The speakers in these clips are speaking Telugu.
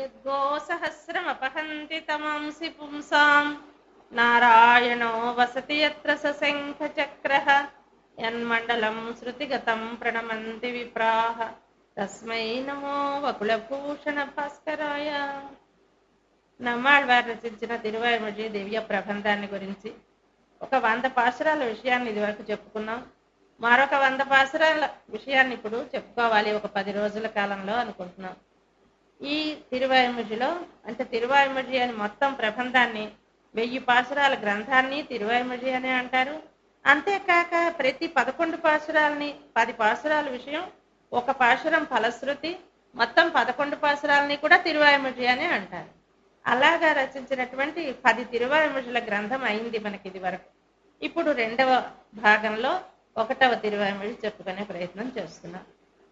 యద్గోసహస్రమపహంతి తమాంసి పుంసాం నారాయణో వసతి యత్ర సశంఖచక్రః యన్మండలం శృతిగతం ప్రణమంతి విప్రాః తస్మై నమో వకుళభూషణ భాస్కరాయ. నమ్మాళ్వారు రచించిన తిరువాయిమొഴി దివ్య ప్రబంధాన్ని గురించి ఒక 100 పాసురాల విషయాన్ని ఇదివరకు చెప్పుకున్నాం. మరొక 100 పాసురాల విషయాన్ని ఇప్పుడు చెప్పుకోవాలి ఒక 10 రోజుల కాలంలో అనుకుంటున్నాం. ఈ తిరువాయిమొഴിలో అంటే తిరువాయిమొഴి అని మొత్తం ప్రబంధాన్ని 1000 పాసురాల గ్రంథాన్ని తిరువాయిమొഴి అని అంటారు. అంతేకాక ప్రతి 11 పాసురాలని 10 పాసురాల విషయం, ఒక పాసురం ఫలశ్రుతి, మొత్తం 11 పాసురాలని కూడా తిరువాయిమొഴి అని అంటారు. అలాగా రచించినటువంటి 10 తిరువాయిమొഴിల గ్రంథం అయింది మనకి ఇది వరకు. ఇప్పుడు 2వ భాగంలో 1వ తిరువాయిమొഴి చెప్పుకునే ప్రయత్నం చేస్తున్నాం.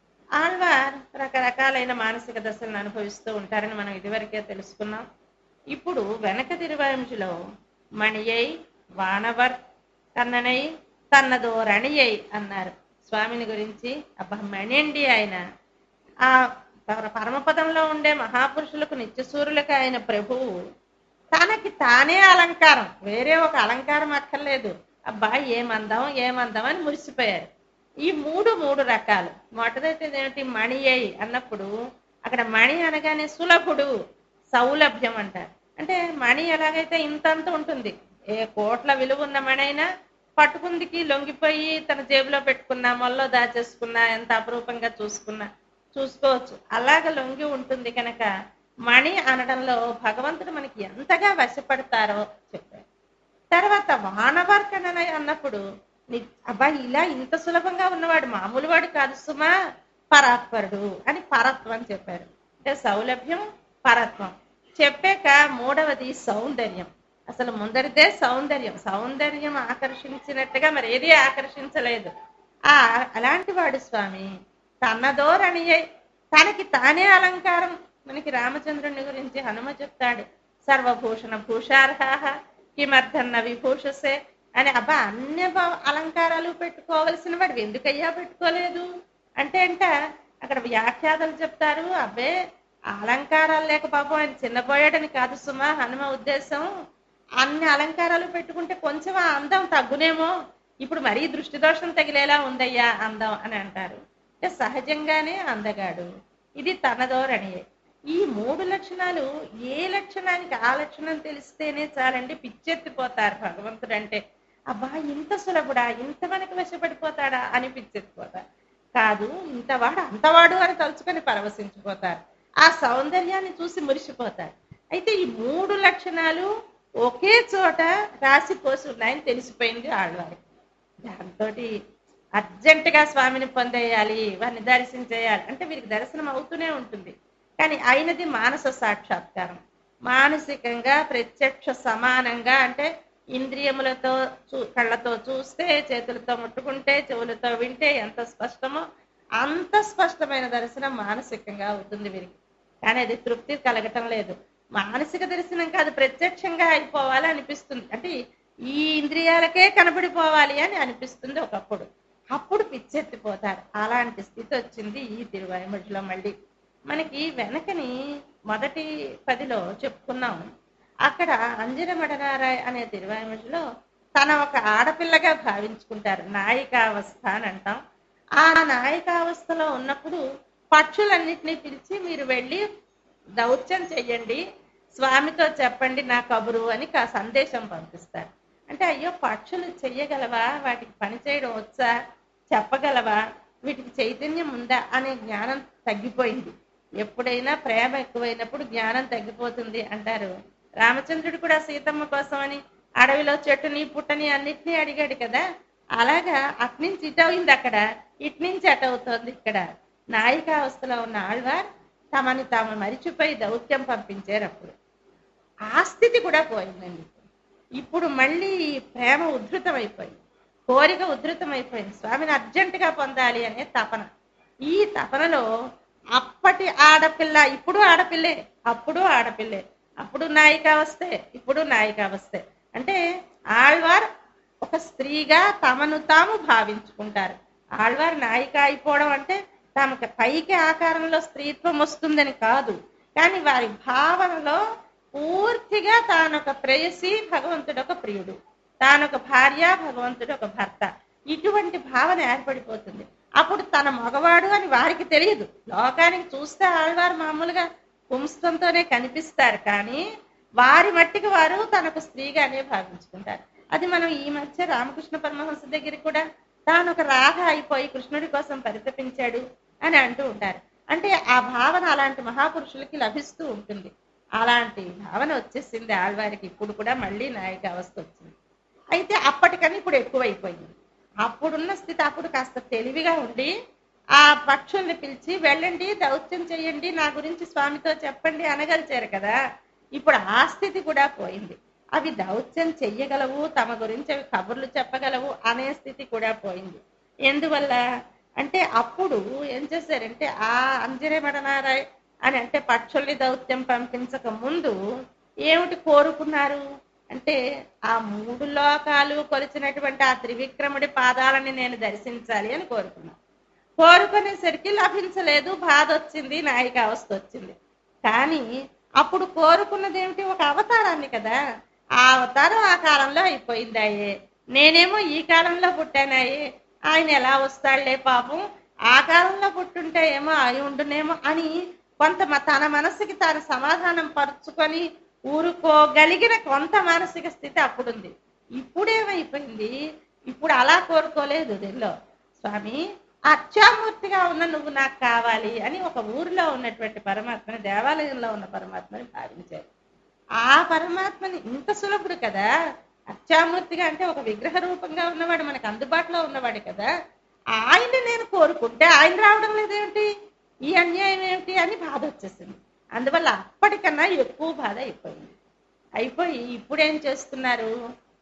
ఆళ్వార్ రకరకాలైన మానసిక దశలను అనుభవిస్తూ ఉంటారని మనం ఇదివరకే తెలుసుకున్నాం. ఇప్పుడు వెనక తిరువాయిమొഴിలో మణియై, వానవర్, కన్ననై, తన్నదో రణియై అన్నారు స్వామిని గురించి. అబ్బా మణిండి ఆయన ఆ పరమపదంలో ఉండే మహాపురుషులకు నిత్యసూరులకు ఆయన ప్రభువు తనకి తానే అలంకారం, వేరే ఒక అలంకారం అక్కర్లేదు. అబ్బా ఏమందాం ఏమందాం అని మురిసిపోయారు. ఈ మూడు రకాలు. మొదటైతే ఏమిటి, మణి అయి అన్నప్పుడు అక్కడ మణి అనగానే సులభుడు, సౌలభ్యం అంటారు. అంటే మణి ఎలాగైతే ఇంతంత ఉంటుంది, ఏ కోట్ల విలువ ఉన్న మణి అయినా పట్టుకుందికి లొంగిపోయి తన జేబులో పెట్టుకున్నా, మొల్లో దాచేసుకున్నా, ఎంత అపురూపంగా చూసుకోవచ్చు. అలాగ లొంగి ఉంటుంది కనుక మణి అనడంలో భగవంతుడు మనకి ఎంతగా వశపడతారో చెప్పారు. తర్వాత వానవర్కణ అన్నప్పుడు అబ్బా ఇలా ఇంత సులభంగా ఉన్నవాడు మామూలు వాడు కాదు సుమా, పరాత్పరుడు అని పరత్వం చెప్పారు. అంటే సౌలభ్యం, పరత్వం చెప్పాక మూడవది సౌందర్యం. అసలు ముందరిదే సౌందర్యం. సౌందర్యం ఆకర్షించినట్టుగా మరి ఏది ఆకర్షించలేదు. అలాంటి వాడు స్వామి. తన్నదో రణియై, తనకి తానే అలంకారం. మనకి రామచంద్రుని గురించి హనుమ చెప్తాడు, సర్వభూషణ భూషార్హ కిమర్థన్న విభూషసే అని. అబ్బా అన్ని అలంకారాలు పెట్టుకోవలసిన వాడు ఎందుకయ్యా పెట్టుకోలేదు అంటే అక్కడ వ్యాఖ్యాతలు చెప్తారు, అబ్బే అలంకారాలు లేక పాపం ఆయన చిన్నపోయాడని కాదు సుమా హనుమ ఉద్దేశం. అన్ని అలంకారాలు పెట్టుకుంటే కొంచెం ఆ అందం తగ్గునేమో, ఇప్పుడు మరీ దృష్టి దోషం తగిలేలా ఉందయ్యా అందం అని అంటారు. అంటే సహజంగానే అందగాడు. ఇది తనధోరణి. ఈ 3 లక్షణాలు ఏ లక్షణానికి ఆ లక్షణం తెలిస్తేనే చాలండి పిచ్చెత్తిపోతారు భగవంతుడు అంటే. అబ్బా ఇంత సులభుడా, ఇంత మనకి వశపడిపోతాడా అని పిచ్చెత్తిపోతారు. కాదు, ఇంతవాడు అంతవాడు అని తలుచుకొని పరవశించిపోతారు. ఆ సౌందర్యాన్ని చూసి మురిసిపోతారు. అయితే ఈ 3 లక్షణాలు ఒకే చోట రాసిపోసి ఉన్నాయని తెలిసిపోయింది ఆళ్వారికి. దాంతో అర్జెంటుగా స్వామిని పొందేయాలి, వారిని దర్శించేయాలి అంటే వీరికి దర్శనం అవుతూనే ఉంటుంది. కానీ అయినది మానస సాక్షాత్కారం. మానసికంగా ప్రత్యక్ష సమానంగా, అంటే ఇంద్రియములతో కళ్ళతో చూస్తే, చేతులతో ముట్టుకుంటే, చెవులతో వింటే ఎంత స్పష్టమో అంత స్పష్టమైన దర్శనం మానసికంగా అవుతుంది వీరికి. కానీ అది తృప్తి కలగటం లేదు. మానసిక దర్శనం కాదు, ప్రత్యక్షంగా అయిపోవాలి అనిపిస్తుంది. అంటే ఈ ఇంద్రియాలకే కనబడిపోవాలి అని అనిపిస్తుంది ఒకప్పుడు. అప్పుడు పిచ్చెత్తిపోతారు. అలాంటి స్థితి వచ్చింది ఈ తిరువాయిమొഴിలో. మళ్ళీ మనకి వెనకని మొదటి 10లో చెప్పుకున్నాం. అక్కడ అంజనమడనారాయ్ అనే తిరువాయిమొഴിలో తన ఒక ఆడపిల్లగా భావించుకుంటారు. నాయికావస్థ అని అంటాం. ఆ నాయికావస్థలో ఉన్నప్పుడు పక్షులన్నిటినీ పిలిచి మీరు వెళ్ళి దౌత్యం చెయ్యండి, స్వామితో చెప్పండి నా కబురు అని సందేశం పంపిస్తారు. అంటే అయ్యో పక్షులు చెయ్యగలవా, వాటికి పని చేయడం వచ్చా, చెప్పగలవా, వీటికి చైతన్యం ఉందా అనే జ్ఞానం తగ్గిపోయింది. ఎప్పుడైనా ప్రేమ ఎక్కువైనప్పుడు జ్ఞానం తగ్గిపోతుంది అంటారు. రామచంద్రుడు కూడా సీతమ్మ కోసం అని అడవిలో చెట్టుని పుట్టని అన్నిటినీ అడిగాడు కదా. అలాగా అట్నుంచి ఇటు అయింది అక్కడ, ఇట్నుంచి అటు అవుతోంది ఇక్కడ. నాయికావస్థలో ఉన్న ఆళ్వార్ తమని తాము మరిచిపోయి దౌత్యం పంపించారు. అప్పుడు ఆ స్థితి కూడా పోయిందండి. ఇప్పుడు మళ్ళీ ప్రేమ ఉద్ధృతమైపోయింది, కోరిక ఉద్ధృతమైపోయింది. స్వామిని అర్జెంటుగా పొందాలి అనే తపన. ఈ తపనలో అప్పటి ఆడపిల్ల, ఇప్పుడు ఆడపిల్లే, అప్పుడు ఆడపిల్లే, అప్పుడు నాయికావస్థే, ఇప్పుడు నాయికావస్థే. అంటే ఆళ్వార్ ఒక స్త్రీగా తమను తాము భావించుకుంటారు. ఆళ్వార్ నాయిక అయిపోవడం అంటే తమకు పైకి ఆకారంలో స్త్రీత్వం వస్తుందని కాదు, కానీ వారి భావనలో పూర్తిగా తానొక ప్రేయసి, భగవంతుడు ఒక ప్రియుడు, తానొక భార్య, భగవంతుడు ఒక భర్త, ఇటువంటి భావన ఏర్పడిపోతుంది. అప్పుడు తన మగవాడు అని వారికి తెలియదు. లోకానికి చూస్తే ఆళ్వారు మామూలుగా పుంస్తంతోనే కనిపిస్తారు, కానీ వారి మట్టికి వారు తనకు స్త్రీగానే భావించుకుంటారు. అది మనం ఈ మధ్య రామకృష్ణ పరమహంస దగ్గర కూడా తాను ఒక రాధ అయిపోయి కృష్ణుడి కోసం పరితపించాడు అని అంటూ ఉంటారు. అంటే ఆ భావన అలాంటి మహాపురుషులకి లభిస్తూ ఉంటుంది. అలాంటి భావన వచ్చేసింది ఆళ్వారికి. ఇప్పుడు కూడా మళ్ళీ నాయక అవస్థ వచ్చింది. అయితే అప్పటికని ఇప్పుడు ఎక్కువైపోయింది. అప్పుడున్న స్థితి అప్పుడు కాస్త తెలివిగా ఉండి ఆ పక్షుల్ని పిలిచి వెళ్ళండి, దౌత్యం చెయ్యండి, నా గురించి స్వామితో చెప్పండి అనగలిచారు కదా. ఇప్పుడు ఆ స్థితి కూడా పోయింది. అవి దౌత్యం చెయ్యగలవు, తమ గురించి అవి కబుర్లు చెప్పగలవు అనే స్థితి కూడా పోయింది. ఎందువల్ల అంటే అప్పుడు ఏం చేశారంటే ఆ అంజనేమడనారాయ్ అని అంటే పక్షుల్ని దౌత్యం పంపించక ముందు ఏమిటి కోరుకున్నారు అంటే ఆ 3 లోకాలు కొలిచినటువంటి ఆ త్రివిక్రముడి పాదాలని నేను దర్శించాలి అని కోరుకున్నాను. కోరుకునేసరికి లభించలేదు, బాధ వచ్చింది, నాయిక అవస్థ వచ్చింది. కానీ అప్పుడు కోరుకున్నది ఏమిటి? ఒక అవతారాన్ని కదా. ఆ అవతారం ఆ కాలంలో అయిపోయిందాయే, నేనేమో ఈ కాలంలో పుట్టానాయే, ఆయన ఎలా వస్తాడులే పాపం, ఆ కాలంలో పుట్టుంటే ఏమో అయి ఉండునేమో అని కొంత తన మనసుకి తాను సమాధానం పరుచుకొని ఊరుకోగలిగిన కొంత మానసిక స్థితి అప్పుడుంది. ఇప్పుడేమైపోయింది? ఇప్పుడు అలా కోరుకోలేదు. దీనిలో స్వామి అత్యామూర్తిగా ఉన్న నువ్వు నాకు కావాలి అని ఒక ఊరిలో ఉన్నటువంటి పరమాత్మని, దేవాలయంలో ఉన్న పరమాత్మని భావించారు. ఆ పరమాత్మని ఇంత సులభుడు కదా. అత్యామూర్తిగా అంటే ఒక విగ్రహ రూపంగా ఉన్నవాడు, మనకు అందుబాటులో ఉన్నవాడు కదా. ఆయన్ని నేను కోరుకుంటే ఆయన రావడం లేదేమిటి, ఈ అన్యాయం ఏమిటి అని బాధ వచ్చేసింది. అందువల్ల అప్పటికన్నా ఎక్కువ బాధ అయిపోయి ఇప్పుడు ఏం చేస్తున్నారు?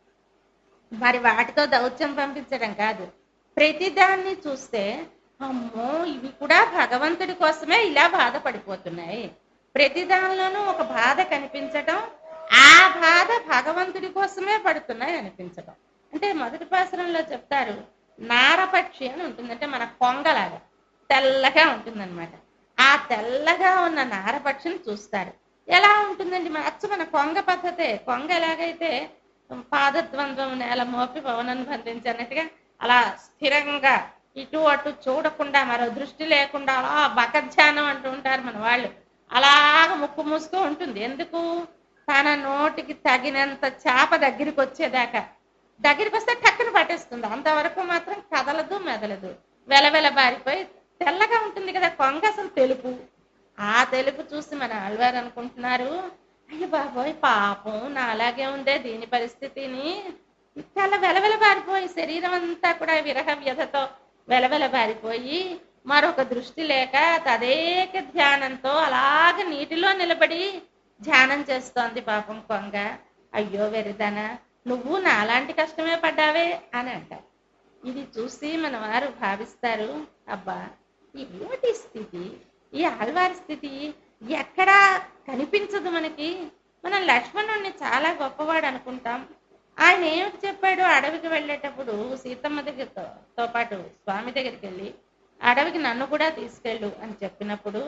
మరి వాటితో దౌత్యం పంపించడం కాదు, ప్రతిదాన్ని చూస్తే అమ్మో ఇవి కూడా భగవంతుడి కోసమే ఇలా బాధపడిపోతున్నాయి. ప్రతిదానిలోనూ ఒక బాధ కనిపించటం, ఆ బాధ భగవంతుడి కోసమే పడుతున్నాయి అనిపించటం. అంటే మొదటి పాసరంలో చెప్తారు, నారపక్షి అని ఉంటుంది. అంటే మన కొంగలాగా తెల్లగా ఉంటుందన్నమాట. ఆ తెల్లగా ఉన్న నారపక్షిని చూస్తారు. ఎలా ఉంటుందండి? మన కొంగ పద్ధతే. కొంగ ఎలాగైతే పాదద్వంద్వం నేల మోపి పవనను బంధించినట్టుగా అలా స్థిరంగా ఇటు అటు చూడకుండా, మరో దృష్టి లేకుండా అలా బకధ్యానం అంటూ ఉంటారు మన వాళ్ళు. అలాగ ముక్కు మూసుకు ఉంటుంది. ఎందుకు? తన నోటికి తగినంత చేప దగ్గరికి వచ్చేదాకా, దగ్గరికి వస్తే టక్కున పట్టేస్తుంది. అంతవరకు మాత్రం కదలదు, మెదలదు, వెలవెల బారిపోయి తెల్లగా ఉంటుంది కదా కొంగ. అసలు తెలుపు. ఆ తెలుపు చూసి మన ఆళ్వారు అనుకుంటున్నారు, అయ్య బాబోయ్ పాపం నా అలాగే ఉందే దీని పరిస్థితిని. చాలా వెలవెల బారిపోయి శరీరం అంతా కూడా విరహ వ్యధతో వెలవెల బారిపోయి మరొక దృష్టి లేక తదేక ధ్యానంతో అలాగ నీటిలో నిలబడి ధ్యానం చేస్తోంది పాపం కొంగ. అయ్యో వెరిదనా, నువ్వు నాలాంటి కష్టమే పడ్డావే అని అంటారు. ఇది చూసి మన వారు భావిస్తారు, అబ్బా ఏమిటి స్థితి, ఈ ఆళ్వారి స్థితి ఎక్కడా కనిపించదు మనకి. మనం లక్ష్మణుడిని చాలా గొప్పవాడు అనుకుంటాం. ఆయన ఏమిటి చెప్పాడు? అడవికి వెళ్ళేటప్పుడు సీతమ్మ దగ్గరతో పాటు స్వామి దగ్గరికి వెళ్ళి అడవికి నన్ను కూడా తీసుకెళ్ళు అని చెప్పినప్పుడు,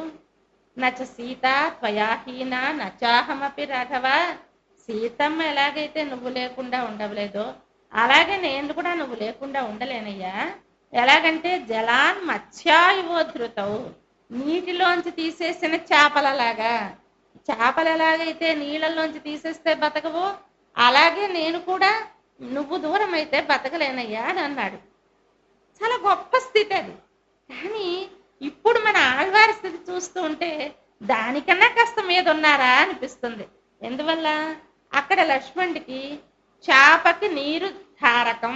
నచ సీత త్వయాహీన నచాహమపి రాఘవ, సీతమ్మ ఎలాగైతే నువ్వు లేకుండా ఉండవలేదో అలాగే నేను కూడా నువ్వు లేకుండా ఉండలేనయ్యా. ఎలాగంటే జలాన్ మత్స్యాయువోధృతవు, నీటిలోంచి తీసేసిన చేపలలాగా. చేపలు ఎలాగైతే నీళ్ళల్లోంచి తీసేస్తే బతకవో అలాగే నేను కూడా నువ్వు దూరం అయితే బతకలేనయ్యా అని అన్నాడు. చాలా గొప్ప స్థితి అది. కానీ ఇప్పుడు మన ఆళ్వారి స్థితి చూస్తూ ఉంటే దానికన్నా కాస్త మీద ఉన్నారా అనిపిస్తుంది. ఎందువల్ల? అక్కడ లక్ష్మణుడికి చేపకి నీరు ధారకం,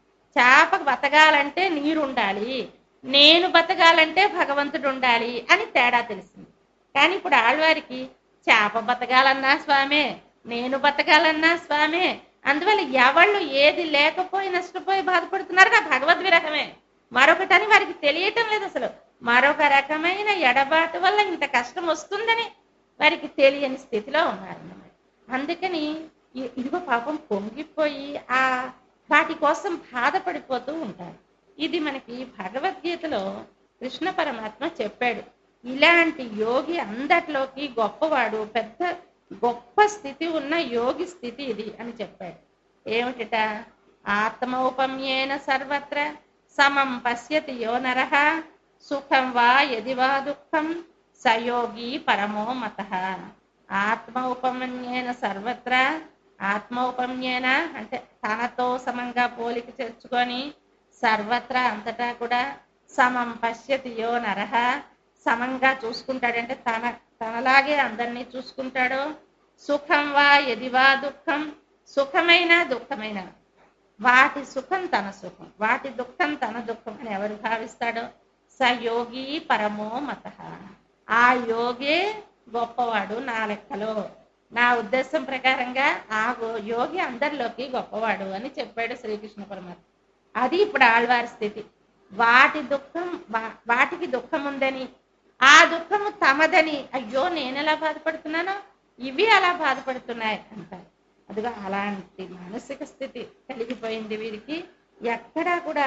చేపకు బతకాలంటే నీరు ఉండాలి, నేను బతకాలంటే భగవంతుడు ఉండాలి అని తేడా తెలిసింది. కానీ ఇప్పుడు ఆళ్వారికి చేప బతకాలన్నా స్వామే, నేను బతకాలన్నా స్వామే. అందువల్ల ఎవళ్ళు ఏది లేకపోయి నష్టపోయి బాధపడుతున్నారుగా భగవద్ విరహమే, మరొకటని వారికి తెలియటం లేదు. అసలు మరొక రకమైన ఎడబాటు వల్ల ఇంత కష్టం వస్తుందని వారికి తెలియని స్థితిలో ఉన్నారన్నమాట. అందుకని ఇదిగో పాపం పొంగిపోయి ఆ వాటి కోసం బాధపడిపోతూ ఉంటారు. ఇది మనకి భగవద్గీతలో కృష్ణ పరమాత్మ చెప్పాడు. ఇలాంటి యోగి అందట్లోకి గొప్పవాడు, పెద్ద గొప్ప స్థితి ఉన్న యోగి స్థితి ఇది అని చెప్పాడు. ఏమిటిట? ఆత్మౌపమ్యేన సర్వత్ర సమం పశ్యతి యో నరః సుఖం వా యది వా దుఃఖం సయోగి పరమో మతః. ఆత్మౌపమ్యేన సర్వత్ర, ఆత్మౌపమ్యేన అంటే తనతో సమంగా పోలిక చేర్చుకొని, సర్వత్రా అంతటా కూడా సమం పశ్యతి యో నరః సమంగా చూసుకుంటాడంటే తనలాగే అందరినీ చూసుకుంటాడు. సుఖం వా యది వా దుఃఖం, సుఖమైన దుఃఖమైన వాటి సుఖం తన సుఖం, వాటి దుఃఖం తన దుఃఖం అని ఎవరు భావిస్తాడో స యోగి పరమో మతః. ఆ యోగే గొప్పవాడు నా లెక్కలో, నా ఉద్దేశం ప్రకారంగా ఆ యోగి అందరిలోకి గొప్పవాడు అని చెప్పాడు శ్రీకృష్ణ పరమాత్మ. అది ఇప్పుడు ఆళ్వారి స్థితి. వాటికి దుఃఖం ఉందని, ఆ దుఃఖము తమదని, అయ్యో నేనెలా బాధపడుతున్నానో ఇవి అలా బాధపడుతున్నాయి అంటారు. అదిగా అలాంటి మానసిక స్థితి కలిగిపోయింది వీరికి. ఎక్కడా కూడా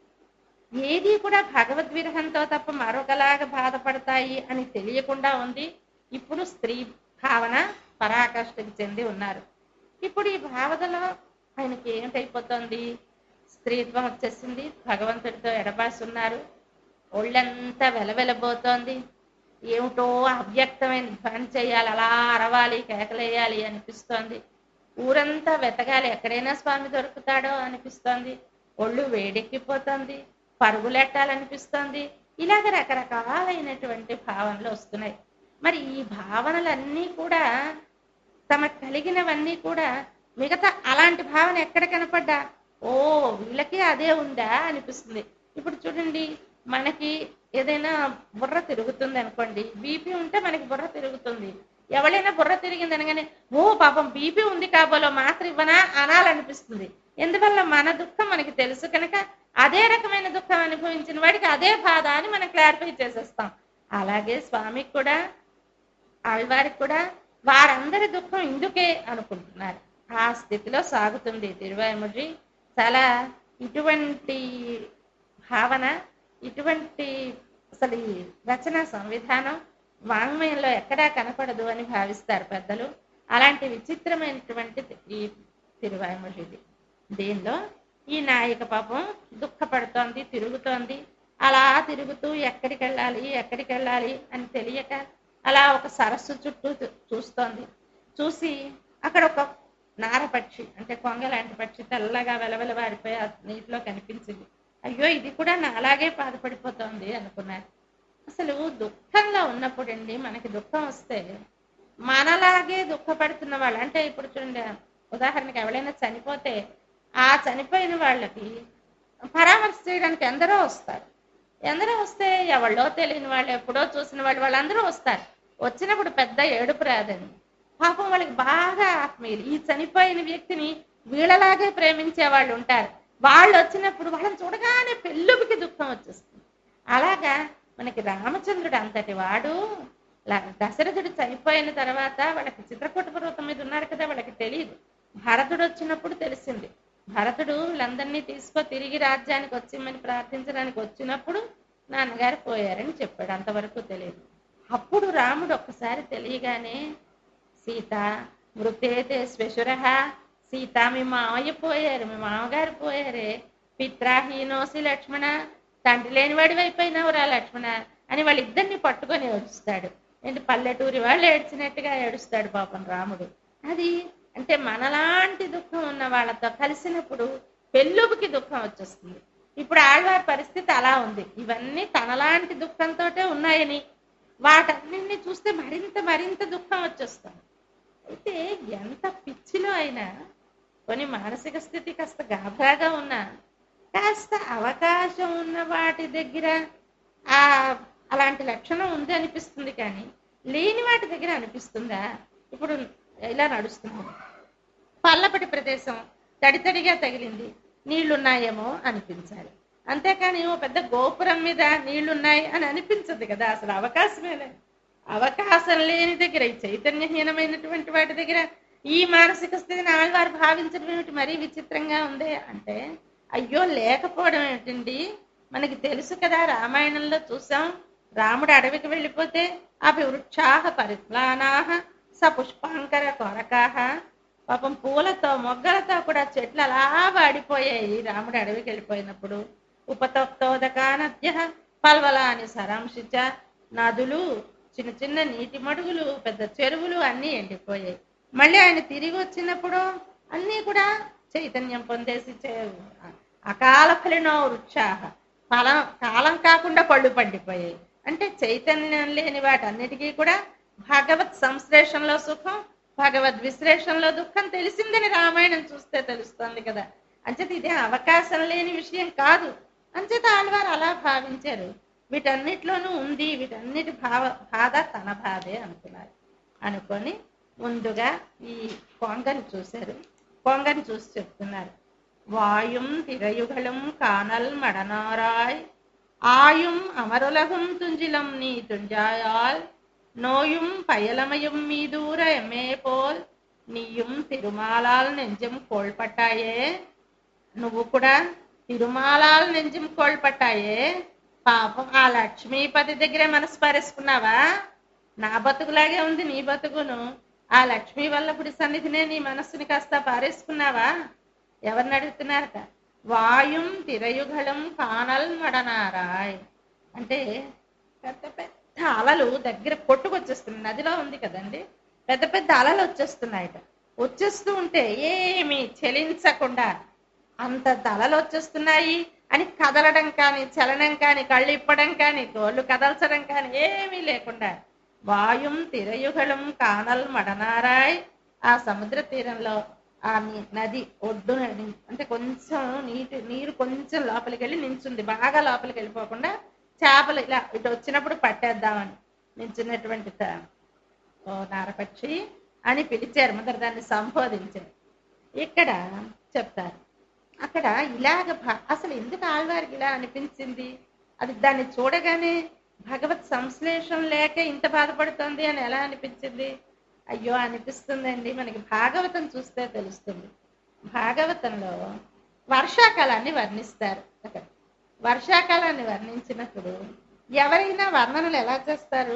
ఏది కూడా భగవద్విరహంతో తప్ప మరొకలాగా బాధపడతాయి అని తెలియకుండా ఉంది. ఇప్పుడు స్త్రీ భావన పరాకాష్ఠకి చెంది ఉన్నారు. ఇప్పుడు ఈ భావనలో ఆయనకి ఏమిటైపోతుంది? స్త్రీత్వం వచ్చేసింది, భగవంతుడితో ఎడబాసి ఉన్నారు, ఒళ్ళంతా వెలవెలబోతోంది, ఏమిటో అవ్యక్తమైన ధ్వని చేయాలి, అలా అరవాలి, కేకలేయాలి అనిపిస్తోంది. ఊరంతా వెతకాలి, ఎక్కడైనా స్వామి దొరుకుతాడో అనిపిస్తోంది. ఒళ్ళు వేడెక్కిపోతుంది, పరుగులెట్టాలనిపిస్తోంది. ఇలాగ రకరకాలైనటువంటి భావనలు వస్తున్నాయి. మరి ఈ భావనలన్నీ కూడా తమకు కలిగినవన్నీ కూడా మిగతా అలాంటి భావన ఎక్కడ కనపడ్డా ఓ వీళ్ళకి అదే ఉందా అనిపిస్తుంది. ఇప్పుడు చూడండి, మనకి ఏదైనా బుర్ర తిరుగుతుంది అనుకోండి, బీపీ ఉంటే మనకి బుర్ర తిరుగుతుంది. ఎవరైనా బుర్ర తిరిగింది అనగానే ఓ పాపం బీపీ ఉంది కాబోలో మాత్రం ఇవ్వనా అనాలనిపిస్తుంది. ఎందువల్ల? మన దుఃఖం మనకి తెలుసు కనుక అదే రకమైన దుఃఖం అనుభవించిన వాడికి అదే బాధ అని మనం క్లారిఫై చేసేస్తాం. అలాగే స్వామికి కూడా, ఆళ్వారికి కూడా వారందరి దుఃఖం ఇందుకే అనుకుంటున్నారు. ఆ స్థితిలో సాగుతుంది తిరువాయిమొഴി. చాలా ఇటువంటి భావన, ఇటువంటి అసలు ఈ రచన సంవిధానం వాంగ్మయంలో ఎక్కడా కనపడదు అని భావిస్తారు పెద్దలు. అలాంటి విచిత్రమైనటువంటి ఈ తిరువాయిమొழிది. దీనిలో ఈ నాయిక పాపం దుఃఖపడుతోంది, తిరుగుతోంది. అలా తిరుగుతూ ఎక్కడికి వెళ్ళాలి అని తెలియక అలా ఒక సరస్సు చుట్టూ చూస్తోంది. చూసి అక్కడ ఒక నారపక్షి అంటే కొంగ లాంటి పక్షి తెల్లగా వెలవెల వారిపోయి ఆ నీటిలో కనిపించింది. అయ్యో ఇది కూడా నా అలాగే బాధపడిపోతోంది అనుకున్నారు. అసలు దుఃఖంలో ఉన్నప్పుడండి, మనకి దుఃఖం వస్తే మనలాగే దుఃఖపడుతున్న వాళ్ళు, అంటే ఇప్పుడు చూడండి, ఉదాహరణకి ఎవరైనా చనిపోతే ఆ చనిపోయిన వాళ్ళకి పరామర్శ చేయడానికి ఎందరో వస్తారు. ఎందరో వస్తే ఎవళ్ళో తెలియని వాళ్ళు, ఎప్పుడో చూసిన వాళ్ళు, వాళ్ళందరూ వస్తారు. వచ్చినప్పుడు పెద్ద ఏడుపు రాదని, పాపం వాళ్ళకి బాగా ఆత్మీయులు, ఈ చనిపోయిన వ్యక్తిని వీళ్ళలాగే ప్రేమించే వాళ్ళు ఉంటారు. వాళ్ళు వచ్చినప్పుడు వాళ్ళని చూడగానే పెళ్ళుకి దుఃఖం వచ్చేస్తుంది. అలాగా మనకి రామచంద్రుడు అంతటి వాడు, దశరథుడు చనిపోయిన తర్వాత వాళ్ళకి చిత్రకూట పర్వతం మీద ఉన్నారు కదా, వాళ్ళకి తెలియదు. భరతుడు వచ్చినప్పుడు తెలిసింది. భరతుడు వీళ్ళందరినీ తిరిగి రాజ్యానికి వచ్చిమని ప్రార్థించడానికి వచ్చినప్పుడు నాన్నగారు పోయారని చెప్పాడు. అంతవరకు తెలియదు. అప్పుడు రాముడు ఒక్కసారి తెలియగానే సీత మృతేతే శ్వశుర, సీత మీ మామయ్య పోయారు, మీ మామగారు పోయారే, పిత్రాహీనోసి లక్ష్మణ, తండ్రి లేని వాడి అయిపోయినవురా లక్ష్మణ అని వాళ్ళిద్దరిని పట్టుకొని ఏడుస్తాడు. ఏంటి పల్లెటూరి వాళ్ళు ఏడ్చినట్టుగా ఏడుస్తాడు పాపం రాముడు. అది అంటే మనలాంటి దుఃఖం ఉన్న వాళ్ళతో కలిసినప్పుడు పెళ్ళుబుకి దుఃఖం వచ్చేస్తుంది. ఇప్పుడు ఆళ్వారి పరిస్థితి అలా ఉంది. ఇవన్నీ తనలాంటి దుఃఖంతో ఉన్నాయని వాటన్నింటినీ చూస్తే మరింత దుఃఖం వచ్చేస్తుంది. అయితే ఎంత పిచ్చిలో అయినా, కొన్ని మానసిక స్థితి కాస్త గాభరాగా ఉన్నా, కాస్త అవకాశం ఉన్న వాటి దగ్గర అలాంటి లక్షణం ఉంది అనిపిస్తుంది. కానీ లేని వాటి దగ్గర అనిపిస్తుందా? ఇప్పుడు ఇలా నడుస్తున్నాం, పల్లపటి ప్రదేశం తడితడిగా తగిలింది, నీళ్లున్నాయేమో అనిపించాలి. అంతేకాని ఓ పెద్ద గోపురం మీద నీళ్లున్నాయి అని అనిపించదు కదా. అసలు అవకాశమే లేదు. అవకాశం లేని దగ్గర, ఈ చైతన్యహీనమైనటువంటి వాటి దగ్గర ఈ మానసిక స్థితిని ఆళ్వారు భావించడం ఏమిటి మరీ విచిత్రంగా ఉంది అంటే, అయ్యో లేకపోవడం ఏమిటండి, మనకి తెలుసు కదా, రామాయణంలో చూసాం, రాముడు అడవికి వెళ్ళిపోతే అభివృక్షాహ పరిప్లానాహ సపుష్పాంకర కొరకాహ, పాపం పూలతో మొగ్గలతో కూడా చెట్లు అలా వాడిపోయాయి రాముడు అడవికి వెళ్ళిపోయినప్పుడు. ఉపతప్తోదకా నద్య పల్వలాని సరాంశిచ, నదులు, చిన్న చిన్న నీటి మడుగులు, పెద్ద చెరువులు అన్నీ ఎండిపోయాయి. మళ్ళీ ఆయన తిరిగి వచ్చినప్పుడు అన్నీ కూడా చైతన్యం పొందేసి అకాల ఫలినో వృక్షాహ, కాలం కాకుండా పళ్ళు పండిపోయాయి. అంటే చైతన్యం లేని వాటన్నిటికీ కూడా భగవత్ సంశ్లేషణలో సుఖం, భగవద్ విశ్లేషణలో దుఃఖం తెలిసిందని రామాయణం చూస్తే తెలుస్తుంది కదా. అంచేత ఇదే అవకాశం లేని విషయం కాదు. అంచేత ఆళ్వారు అలా భావించారు. వీటన్నిటిలోనూ ఉంది, వీటన్నిటి బాధ తన బాధే అనుకున్నారు. అనుకొని ముందుగా ఈ కొంగని చూశారు. కొంగని చూసి చెప్తున్నారు, వాయుం తిరయుగళం కానల్ మడనారాయ్ ஆயும் அமருலகும் துஞ்சிலம் நீ துஞ்சாயால் நோயும் பயலமையும் மீதூர எம்மே போல் నీயும் తిరుమాలాల్ నెంజం కోల్పట్టాయే. నువ్వు కూడా తిరుమాలాల్ నెంజం కోల్పట్టాయే. పాపం ఆ లక్ష్మీపతి దగ్గరే మనసు పారేసుకున్నావా? నా బతుకులాగే ఉంది నీ బతుకును. ఆ లక్ష్మీ వల్లభుడి సన్నిధినే నీ మనస్సుని కాస్త పారేసుకున్నావా? ఎవరిని అడుగుతున్నారట? వాయుం తిరయుగళం కానల్ మడనారాయ్ అంటే పెద్ద పెద్ద అలలు దగ్గర కొట్టుకొచ్చేస్తున్నాయి. నదిలో ఉంది కదండి, పెద్ద పెద్ద అలలు వచ్చేస్తున్నాయట. వచ్చేస్తూ ఉంటే ఏమి చెలించకుండా అంత అలలు వచ్చేస్తున్నాయి అని కదలడం కానీ, చలనం కానీ, కళ్ళు ఇప్పడం కానీ, తోళ్ళు కదల్చడం కానీ ఏమీ లేకుండా వాయుం తిరయుగళం కానల్ మడనారాయ్, ఆ సముద్ర తీరంలో ఆ నది ఒడ్డున అంటే కొంచెం నీరు కొంచెం లోపలికి వెళ్ళి నించుంది. బాగా లోపలికి వెళ్ళిపోకుండా చేపలు ఇలా ఇటు వచ్చినప్పుడు పట్టేద్దామని నించున్నటువంటి ఓ నారపక్షి అని పిలిచారు. మొదటి దాన్ని సంబోధించారు. ఇక్కడ చెప్తారు, అక్కడ ఇలాగ అసలు ఎందుకు ఆళ్వారికి ఇలా అనిపించింది? అది దాన్ని చూడగానే భగవత్ సంశ్లేషం లేక ఇంత బాధపడుతుంది అని ఎలా అనిపించింది? అయ్యో అనిపిస్తుందండి. మనకి భాగవతం చూస్తే తెలుస్తుంది. భాగవతంలో వర్షాకాలాన్ని వర్ణిస్తారు. అక్కడ వర్షాకాలాన్ని వర్ణించినప్పుడు ఎవరైనా వర్ణనలు ఎలా చేస్తారు?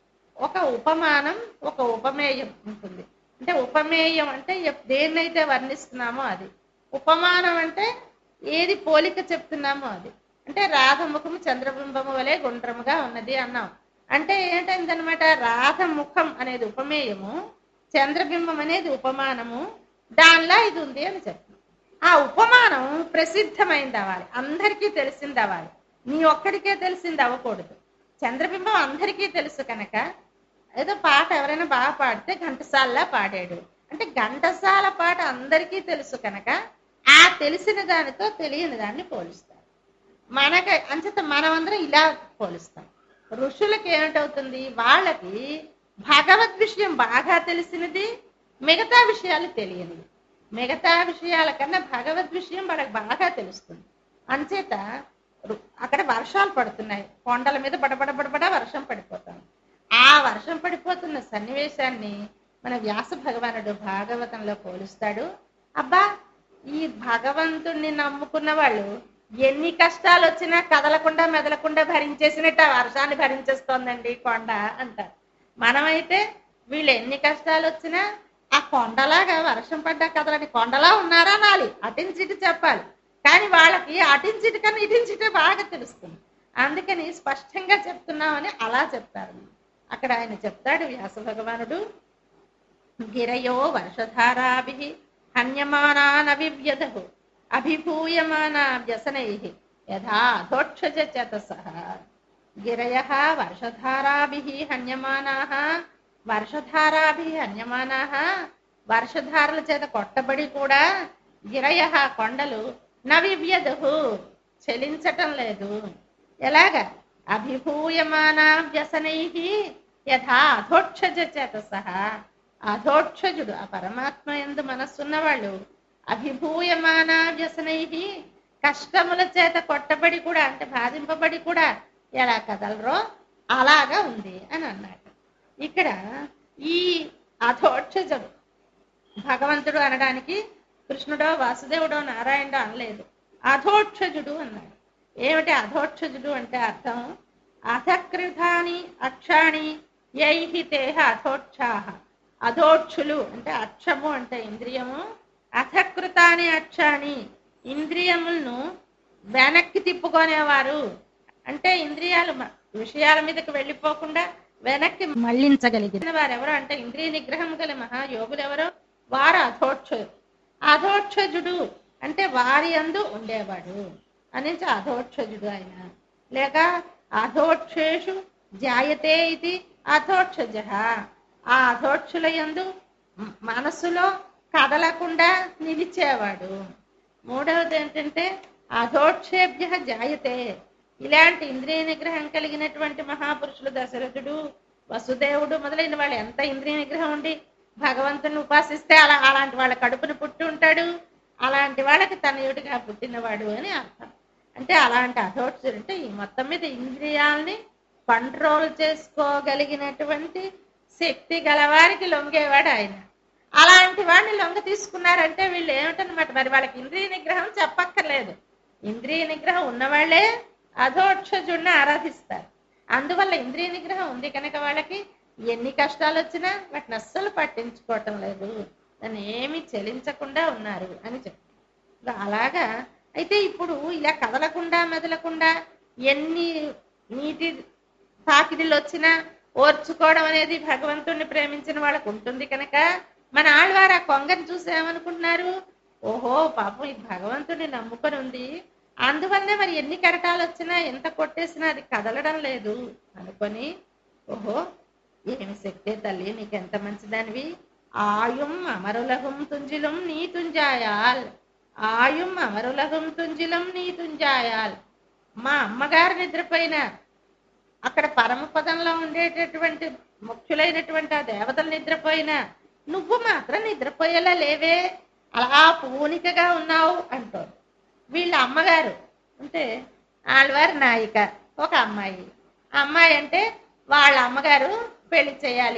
ఒక ఉపమానం, ఒక ఉపమేయం ఉంటుంది. అంటే ఉపమేయం అంటే దేన్నైతే వర్ణిస్తున్నామో అది, ఉపమానం అంటే ఏది పోలిక చెప్తున్నామో అది. అంటే రాధముఖము చంద్రబింబము వలె గుండ్రముగా ఉన్నది అన్నాం. అంటే ఏంటందనమాట, రాధముఖం అనేది ఉపమేయము, చంద్రబింబం అనేది ఉపమానము, దానిలా ఇది ఉంది అని చెప్తాం. ఆ ఉపమానం ప్రసిద్ధమైంది అవ్వాలి, అందరికీ తెలిసింది అవ్వాలి. నీ ఒక్కడికే తెలిసింది అవ్వకూడదు. చంద్రబింబం అందరికీ తెలుసు కనుక ఏదో పాట ఎవరైనా బాగా పాడితే ఘంటసాలలా పాడాడు అంటే ఘంటసాల పాట అందరికీ తెలుసు కనుక ఆ తెలిసిన దానితో తెలియని దాన్ని పోలుస్తారు. మనకి అంచేత మనమందరం ఇలా పోలుస్తాం. ఋషులకి ఏమిటవుతుంది? వాళ్ళకి భగవద్ విషయం బాగా తెలిసినది, మిగతా విషయాలు తెలియనివి. మిగతా విషయాల కన్నా భగవద్ విషయం వాళ్ళకి బాగా తెలుస్తుంది. అంచేత అక్కడ వర్షాలు పడుతున్నాయి, కొండల మీద బడబడబడబడ వర్షం పడిపోతాం. ఆ వర్షం పడిపోతున్న సన్నివేశాన్ని మన వ్యాస భగవానుడు భాగవతంలో పోలుస్తాడు. అబ్బా, ఈ భగవంతుణ్ణి నమ్ముకున్న వాళ్ళు ఎన్ని కష్టాలు వచ్చినా కదలకుండా మెదలకుండా భరించేసినట్టు ఆ వర్షాన్ని భరించేస్తోందండి కొండ అంటారు. మనమైతే వీళ్ళు ఎన్ని కష్టాలు వచ్చినా ఆ కొండలాగా వర్షం పడ్డా కదలని కొండలా ఉన్నారా నాలి అటించిటి చెప్పాలి. కానీ వాళ్ళకి అటించిటి కన్నా ఇటించిటే బాగా తెలుస్తుంది. అందుకని స్పష్టంగా చెప్తున్నామని అలా చెప్తారు. అక్కడ ఆయన చెప్తాడు వ్యాస భగవానుడు, గిరయో వర్షధారాభి హన్యమానానవివ్యధు అభిభూయమానా వ్యసనైః యథా అధోక్షజ చేతసః. గిరయః వర్షధారాభిః హన్యమానాః, వర్షధారాభిః హన్యమానాః, వర్షధారల చేత కొట్టబడి కూడా గిరయః కొండలు నవివ్యధుః చలించటం లేదు. ఎలాగా? అభిభూయమానా వ్యసనైః యథా అధోక్షజ చేతసః. అధోక్షజుడు ఆ పరమాత్మ యందు మనస్సున్న వాళ్ళు అభిభూయమానా వ్యసనైః కష్టముల చేత కొట్టబడి కూడా అంటే బాధింపబడి కూడా ఎలా కదలరో అలాగా ఉంది అని అన్నాడు. ఇక్కడ ఈ అధోక్షజుడు భగవంతుడు అనడానికి కృష్ణుడో వాసుదేవుడో నారాయణుడో అనలేదు, అధోక్షజుడు అన్నాడు. ఏమిటి అధోక్షజుడు అంటే అర్థం? అధకృతాని అక్షాణి యైహి తేహ అథోక్షాహ. అధోక్షులు అంటే అక్షము అంటే ఇంద్రియము, అధకృతాని అక్షాణి ఇంద్రియములను వెనక్కి తిప్పుకునేవారు. అంటే ఇంద్రియాలు విషయాల మీదకి వెళ్ళిపోకుండా వెనక్కి మళ్లించగలిగిన వారు ఎవరు అంటే ఇంద్రియ నిగ్రహం గల మహాయోగులు ఎవరో వారు అధోక్షుడు. అధోక్షజుడు అంటే వారి యందు ఉండేవాడు అని అధోక్షజుడు ఆయన. లేక అధోక్షేషు జాయతే ఇది అధోక్షజ. ఆ అధోక్షుల యందు మనసులో కదలకుండా నిలిచేవాడు. మూడవది ఏంటంటే అధోక్షేభ్య జాయతే. ఇలాంటి ఇంద్రియ నిగ్రహం కలిగినటువంటి మహాపురుషులు దశరథుడు, వసుదేవుడు మొదలైన వాళ్ళు ఎంత ఇంద్రియ నిగ్రహం ఉండి భగవంతుని ఉపాసిస్తే అలాంటి వాళ్ళ కడుపును పుట్టి ఉంటాడు. అలాంటి వాళ్ళకి తనయుడిగా పుట్టినవాడు అని అర్థం. అంటే అలాంటి అధోక్షుడు అంటే ఈ మొత్తం మీద ఇంద్రియాలని కంట్రోల్ చేసుకోగలిగినటువంటి శక్తి గలవారికి లొంగేవాడు ఆయన. అలాంటి వాడిని లొంగ తీసుకున్నారంటే వీళ్ళు ఏమిటనమాట, మరి వాళ్ళకి ఇంద్రియ నిగ్రహం చెప్పక్కర్లేదు. ఇంద్రియ నిగ్రహం ఉన్నవాళ్లే అధోక్షజుడిని ఆరాధిస్తారు. అందువల్ల ఇంద్రియ నిగ్రహం ఉంది కనుక వాళ్ళకి ఎన్ని కష్టాలు వచ్చినా వాటిని అస్సలు పట్టించుకోవటం లేదు, దాన్ని ఏమి చెలించకుండా ఉన్నారు అని చెప్తారు. అలాగా అయితే ఇప్పుడు ఇలా కదలకుండా మెదలకుండా ఎన్ని నీటి తాకిడిలు వచ్చినా ఓర్చుకోవడం అనేది భగవంతుణ్ణి ప్రేమించిన వాళ్ళకు ఉంటుంది కనుక మన ఆళ్వారు ఆ కొంగని చూసి ఏమనుకుంటున్నారు, ఓహో పాపం ఈ భగవంతుడిని నమ్ముకొని ఉంది, అందువల్లనే మరి ఎన్ని కెరటాలు వచ్చినా ఎంత కొట్టేసినా అది కదలడం లేదు అనుకొని, ఓహో ఏమి శక్తే తల్లి నీకెంత మంచిదానివి, ఆయుం అమరులహం తుంజిలం నీ తుంజాయాల్, ఆయుం అమరులహం తుంజిలం నీ తుంజాయాల్. మా అమ్మగారు నిద్రపోయిన అక్కడ పరమపదంలో ఉండేటటువంటి ముఖ్యులైనటువంటి ఆ దేవతలు నిద్రపోయినా నువ్వు మాత్రం నిద్రపోయేలా లేవే, అలా పూనికగా ఉన్నావు అంటారు. వీళ్ళ అమ్మగారు అంటే ఆళ్వారి నాయిక ఒక అమ్మాయి. అమ్మాయి అంటే వాళ్ళ అమ్మగారు పెళ్లి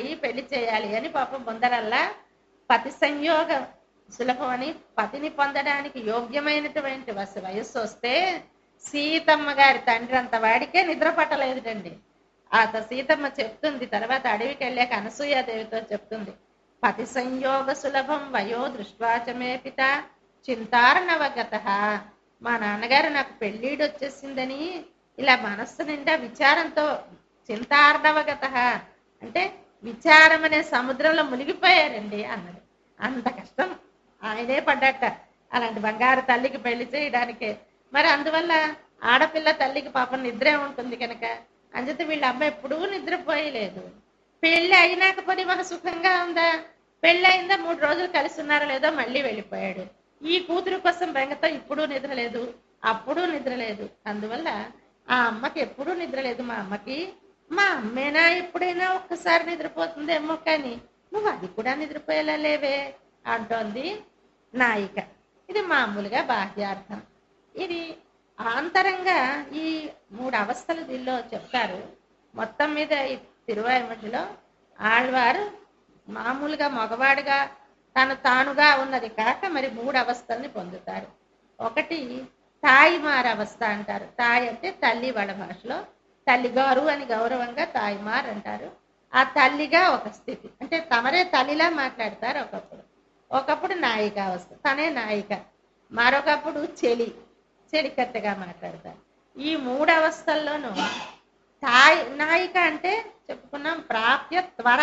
చేయాలి అని పాపం ముందరల్లా పతి సంయోగ సులభం అని పతిని పొందడానికి యోగ్యమైనటువంటి వయస్సు వస్తే సీతమ్మ గారి తండ్రి అంత వాడికే నిద్ర పట్టలేదుటండి. సీతమ్మ చెప్తుంది తర్వాత అడవికి వెళ్ళాక అనసూయాదేవితో చెప్తుంది, పతి సంయోగ సులభం వయో దృష్ట్వాచమే పిత చింతార్ణవగత. మా నాన్నగారు నాకు పెళ్ళిడు వచ్చేసిందని ఇలా మనస్సు నిండా విచారంతో, చింతార్ణవగత అంటే విచారం అనే సముద్రంలో మునిగిపోయారండి అన్నది. అంత కష్టం ఆయనే పడ్డట అలాంటి బంగారు తల్లికి పెళ్లి చేయడానికే. మరి అందువల్ల ఆడపిల్ల తల్లికి పాపం నిద్రే ఉంటుంది కనుక అంచేత వీళ్ళ అమ్మ ఎప్పుడూ నిద్రపోయలేదు. పెళ్లి అయినాక పోనీ మాకు సుఖంగా ఉందా, పెళ్ళి అయిందా 3 రోజులు కలిసి ఉన్నారో లేదో మళ్ళీ వెళ్ళిపోయాడు. ఈ కూతురు కోసం బెంగతో ఇప్పుడు నిద్ర లేదు, అప్పుడు నిద్ర లేదు. అందువల్ల ఆ అమ్మకి ఎప్పుడూ నిద్ర లేదు. మా అమ్మకి మా అమ్మేనా ఎప్పుడైనా ఒక్కసారి నిద్రపోతుందేమో కానీ నువ్వు అది కూడా నిద్రపోయేలా లేవే అంటోంది నాయిక. ఇది మామూలుగా బాహ్యార్థం. ఇది ఆంతరంగా ఈ 3 అవస్థలు దీనిలో చెప్తారు. మొత్తం మీద ఈ తిరువాయిమొழிలో ఆళ్వారు మామూలుగా మగవాడుగా తానుగా ఉన్నది కాక మరి 3 అవస్థల్ని పొందుతారు. ఒకటి తాయిమార్ అవస్థ అంటారు. తాయి అంటే తల్లి, వాళ్ళ భాషలో తల్లిగారు అని గౌరవంగా తాయిమార్ అంటారు. ఆ తల్లిగా ఒక స్థితి అంటే తమరే తల్లిలా మాట్లాడతారు. ఒకప్పుడు నాయిక అవస్థ, తనే నాయిక. మరొకప్పుడు చెలికత్తెగా మాట్లాడతారు. ఈ 3 అవస్థల్లోనూ నాయిక అంటే చెప్పుకున్నాం ప్రాప్య త్వర,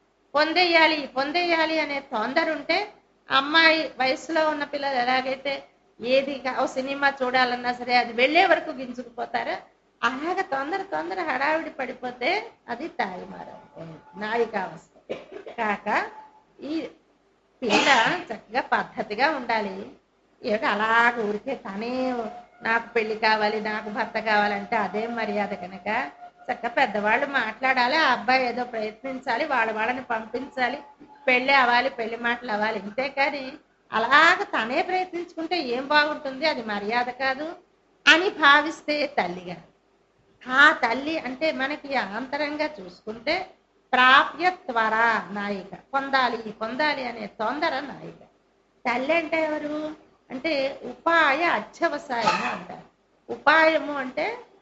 పొందేయాలి అనే తొందర ఉంటే, అమ్మాయి వయసులో ఉన్న పిల్లలు ఎలాగైతే ఏది సినిమా చూడాలన్నా సరే అది వెళ్ళే వరకు గింజుకుపోతారో అలాగ తొందర హడావిడి పడిపోతే అది తాయిమారు నాయిక అవస్థ. కాక ఈ పిల్ల చక్కగా పద్ధతిగా ఉండాలి. ఏమిటి అలాగ ఊరికే తనే నాకు పెళ్లి కావాలి, నాకు భర్త కావాలంటే అదేం మర్యాద కనుక చక్కగా పెద్దవాళ్ళు మాట్లాడాలి, ఆ అబ్బాయి ఏదో ప్రయత్నించాలి, వాళ్ళని పంపించాలి, పెళ్ళి అవ్వాలి, పెళ్లి మాటలు అవ్వాలి. అంతేకాని అలాగ తనే ప్రయత్నించుకుంటే ఏం బాగుంటుంది, అది మర్యాద కాదు అని భావిస్తే తల్లిగా. ఆ తల్లి అంటే మనకి ఆంతరంగా చూసుకుంటే ప్రాప్య త్వర నాయిక, పొందాలి అనే తొందర నాయిక. తల్లి అంటే ఎవరు అంటే ఉపాయ అత్యవసాయము అంటారు. ఉపాయము అంటే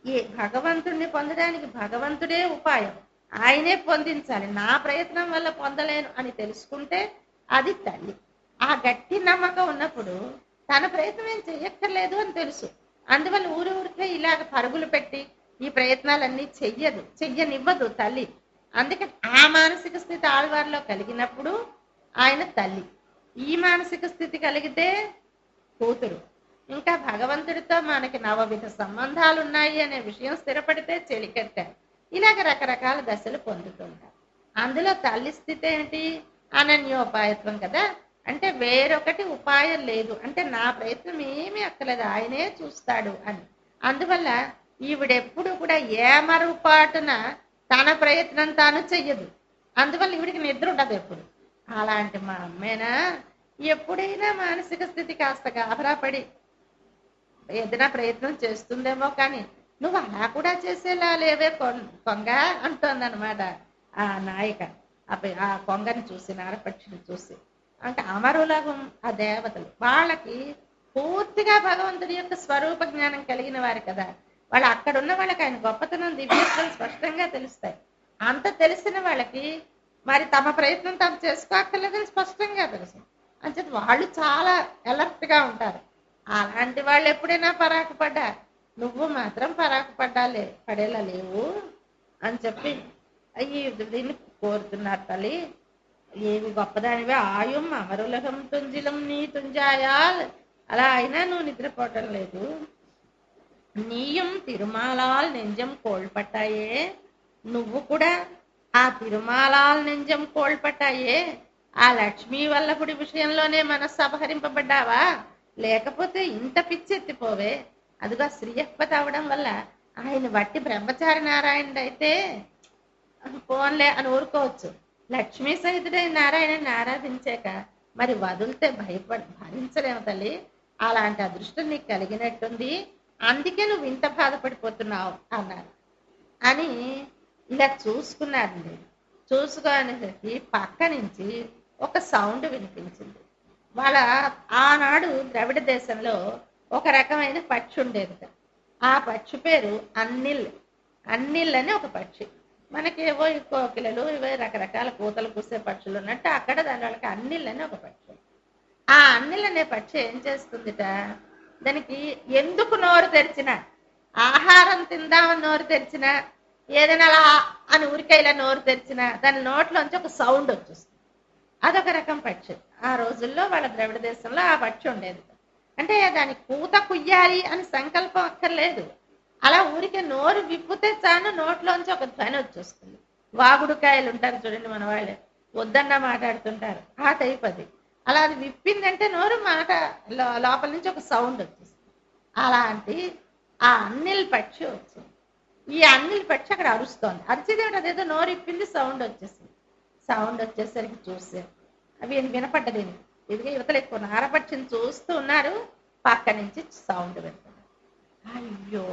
ఈ భగవంతుడిని పొందడానికి భగవంతుడే ఉపాయం, ఆయనే పొందించాలి. నా ప్రయత్నం వల్ల పొందలేను అని తెలుసుకుంటే అది తల్లి. ఆ గట్టి నమ్మకం ఉన్నప్పుడు తన ప్రయత్నం ఏం చెయ్యక్కర్లేదు అని తెలుసు. అందువల్ల ఊరికే ఇలాగ పరుగులు పెట్టి ఈ ప్రయత్నాలన్నీ చెయ్యనివ్వదు తల్లి. అందుకని ఆ మానసిక స్థితి ఆళ్వారిలో కలిగినప్పుడు ఆయన తల్లి, ఈ మానసిక స్థితి కలిగితే కూతురు. ఇంకా భగవంతుడితో మనకి నవవిధ సంబంధాలు ఉన్నాయి అనే విషయం స్థిరపడితే చెలికట్టారు. ఇలాగ రకరకాల దశలు పొందుతుంటారు. అందులో తల్లి స్థితి ఏంటి? అనన్యోపాయత్వం కదా. అంటే వేరొకటి ఉపాయం లేదు, అంటే నా ప్రయత్నం ఏమీ అక్కర్లేదు, ఆయనే చూస్తాడు అని. అందువల్ల ఈవిడెప్పుడు కూడా ఏమరుపాటున తన ప్రయత్నం తాను చెయ్యదు. అందువల్ల ఈవిడికి నిద్ర ఉండదు ఎప్పుడు. అలాంటి మా అమ్మేనా ఎప్పుడైనా మానసిక స్థితి కాస్త గాబరాపడి ఏదైనా ప్రయత్నం చేస్తుందేమో, కానీ నువ్వు అలా కూడా చేసేలా లేవే కొంగ అంటోందనమాట ఆ నాయిక. ఆ కొంగని చూసి, నారపక్షిని చూసి. అంటే అమరులకు ఆ దేవతలు వాళ్ళకి పూర్తిగా భగవంతుడి యొక్క స్వరూప జ్ఞానం కలిగిన వారు కదా. వాళ్ళు అక్కడున్న వాళ్ళకి ఆయన గొప్పతనం, దివ్యత్వం స్పష్టంగా తెలుస్తాయి. అంత తెలిసిన వాళ్ళకి మరి తమ ప్రయత్నం తాము చేసుకోక్కర్లేదని స్పష్టంగా తెలుసు. అంచేత వాళ్ళు చాలా అలర్ట్ గా ఉంటారు. అలాంటి వాళ్ళు ఎప్పుడైనా పరాకు పడ్డా, నువ్వు మాత్రం పరాకు పడేలా లేవు అని చెప్పి దీన్ని కోరుతున్నారు తల్లి. ఏవి గొప్పదానివే ఆయుం అమరులహం తుంజిలం నీ తుంజాయాల్. అలా అయినా నువ్వు నిద్రపోవటం లేదు. నీయం తిరుమాలాల్ నెంజం కోల్పట్టాయే. నువ్వు కూడా ఆ తిరుమాలాల్ నెంజం కోల్పట్టాయే. ఆ లక్ష్మీ వల్లభుడి విషయంలోనే మనస్సు అపహరింపబడ్డావా? లేకపోతే ఇంత పిచ్చెత్తిపోవే. అదిగా శ్రీయపతి అవడం వల్ల ఆయన వట్టి బ్రహ్మచారి నారాయణుడు అయితే పోన్లే అని ఊరుకోవచ్చు. లక్ష్మీ సహితుడైన నారాయణని ఆరాధించాక మరి వదిలితే భరించలేము తల్లి. అలాంటి అదృష్టం నీకు కలిగినట్టుంది, అందుకే నువ్వు ఇంత బాధపడిపోతున్నావు అన్నారు. అని ఇలా చూసుకున్నారండి. చూసుకునేసరికి పక్క నుంచి ఒక సౌండ్ వినిపించింది. వాళ్ళ ఆనాడు ద్రవిడ దేశంలో ఒక రకమైన పక్షి ఉండేది. ఆ పక్షి పేరు అన్నిల్. అన్నిల్ అని ఒక పక్షి. మనకేవో ఈ కోకిలలు ఇవే రకరకాల కూతలు కూసే పక్షులు ఉన్నట్టు అక్కడ దాని వాళ్ళకి అన్నిల్ అని ఒక పక్షి. ఆ అన్నిల్ అనే పక్షి ఏం చేస్తుందిట, దానికి ఎందుకు నోరు తెరిచినా, ఆహారం తిందామని నోరు తెరిచినా, ఏదైనా అలా అని ఊరికే ఇలా నోరు తెరిచినా దాని నోట్లోంచి ఒక సౌండ్ వచ్చేస్తుంది. అదొక రకం పక్షి. ఆ రోజుల్లో వాళ్ళ ద్రవిడ దేశంలో ఆ పక్షి ఉండేది. అంటే దాని కూత కుయ్యాలి అని సంకల్పం అక్కర్లేదు, అలా ఊరికే నోరు విప్పితే చాలు నోట్లోంచి ఒక ధ్వని వచ్చేస్తుంది. వాగుడుకాయలు ఉంటారు చూడండి మన వాళ్ళే, వద్దన్నా మాట్లాడుతుంటారు, ఆ టైప్ అది. అలా అది విప్పిందంటే నోరు మాట లోపల నుంచి ఒక సౌండ్ వచ్చేస్తుంది. అలాంటి ఆ అన్నిల్ పక్షి వచ్చింది. ఈ అన్నిల్ పక్షి అక్కడ అరుస్తోంది. అరిచిదేమిటి, అదేదో నోరు ఇప్పింది, సౌండ్ వచ్చేసింది. సౌండ్ వచ్చేసరికి చూసారు, అవి వినపడ్డది. ఇదిగా యువతలు ఎక్కువ నారపక్షిని చూస్తూ ఉన్నారు, పక్క నుంచి సౌండ్ వింటున్నారు. అయ్యో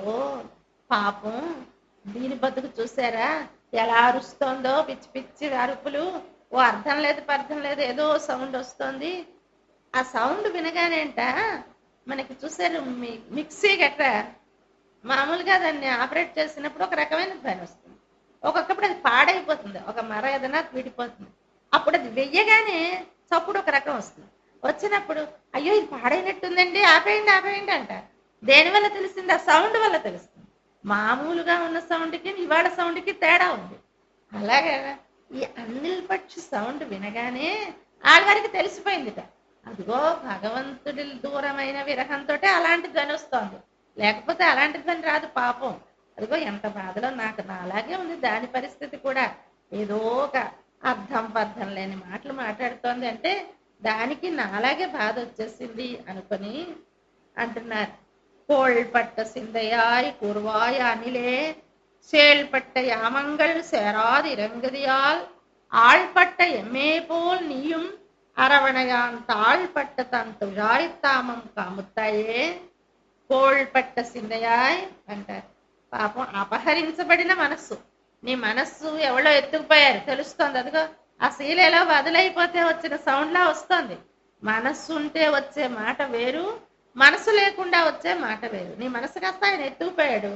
పాపం, దీని బతుకు చూసారా ఎలా అరుస్తోందో, పిచ్చి పిచ్చి అరుపులు, ఓ అర్థం లేదు పర్థం లేదు, ఏదో సౌండ్ వస్తుంది. ఆ సౌండ్ వినగానేంట మనకి చూసారు మిక్సీ గట్రా మామూలుగా దాన్ని ఆపరేట్ చేసినప్పుడు ఒక రకమైన ధ్వని వస్తుంది, ఒక్కొక్కప్పుడు అది పాడైపోతుంది, ఒక మర ఏదైనా విడిపోతుంది. అప్పుడు అది వెయ్యగానే చప్పుడు ఒక రకం వస్తుంది. వచ్చినప్పుడు అయ్యో ఇది పాడైనట్టుందండి, ఆపేయండి ఆపేయండి అంట. దేనివల్ల తెలిసింది? ఆ సౌండ్ వల్ల తెలుస్తుంది. మామూలుగా ఉన్న సౌండ్కి ఇవాళ సౌండ్కి తేడా ఉంది. అలాగే ఈ అన్నిల్ పక్షి సౌండ్ వినగానే ఆడవారికి తెలిసిపోయిందిట, అదిగో భగవంతుడి దూరమైన విరహంతో అలాంటి ధ్వని వస్తోంది, లేకపోతే అలాంటి ధ్వని రాదు పాపం. అదిగో ఎంత బాధలో నాకు నాలాగే ఉంది దాని పరిస్థితి కూడా, ఏదో ఒక అర్థం పర్థం లేని మాటలు మాట్లాడుతోంది అంటే దానికి నాలాగే బాధ వచ్చేసింది అనుకొని అంటున్నారు. కోల్పట్ట సిందయాయ్ కుర్వాయ అనిలే சேல்பட்ட யாமங்கள் சேராது இறங்குதியால் ஆள்பட்ட எம்மே போல் நீயும் அரவணையான் தாழ்பட்ட தன் துழாய்த்தாమం కాముతాయే. కోల్పట్ట సిందయాయ్ అంటారు. పాపం అపహరించబడిన మనస్సు, నీ మనస్సు ఎవరో ఎత్తుకుపోయారు తెలుస్తోంది. అదిగో ఆ శీలలో వదిలైపోతే వచ్చిన సౌండ్లా వస్తోంది. మనస్సు ఉంటే వచ్చే మాట వేరు, మనసు లేకుండా వచ్చే మాట వేరు. నీ మనసు కాస్త ఆయన ఎత్తుకుపోయాడు,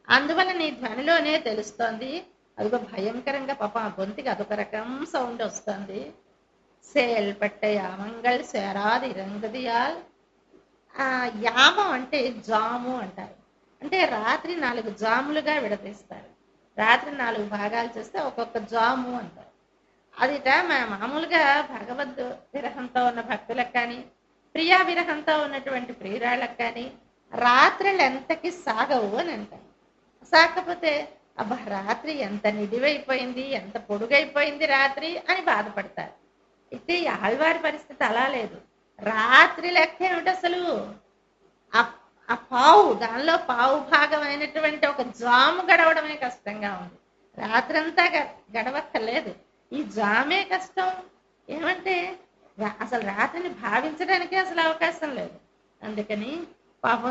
అందువల్ల నీ ధ్వనిలోనే తెలుస్తోంది. అదిగో భయంకరంగా పాపం ఆ గొంతుకి అదొక రకం సౌండ్ వస్తుంది. సేల్పట్ట యామంగల్ సేరాది రంగదియాల్. ఆ యామం అంటే జాము అంటారు. అంటే రాత్రి 4 జాములుగా విడదీస్తారు. రాత్రి 4 భాగాలు చేస్తే ఒక్కొక్క జాము అంటారు. అదిట మామూలుగా భగవద్ విరహంతో ఉన్న భక్తులకు కానీ, ప్రియా విరహంతో ఉన్నటువంటి ప్రియురాళ్ళకు కానీ రాత్రులు ఎంతకి సాగవు అని అంటారు. సాగకపోతే అబ్బా రాత్రి ఎంత నిడివైపోయింది, ఎంత పొడుగైపోయింది రాత్రి అని బాధపడతారు. అయితే ఈ ఆళ్వారి పరిస్థితి అలా లేదు. రాత్రి లెక్క ఏమిటి అసలు? ఆ పావు, దానిలో పావు భాగమైనటువంటి ఒక జాము గడవడమే కష్టంగా ఉంది. రాత్రంతా గడవక్కర్లేదు, ఈ జామే కష్టం. ఏమంటే అసలు రాత్రిని భావించడానికి అసలు అవకాశం లేదు. అందుకని పాపం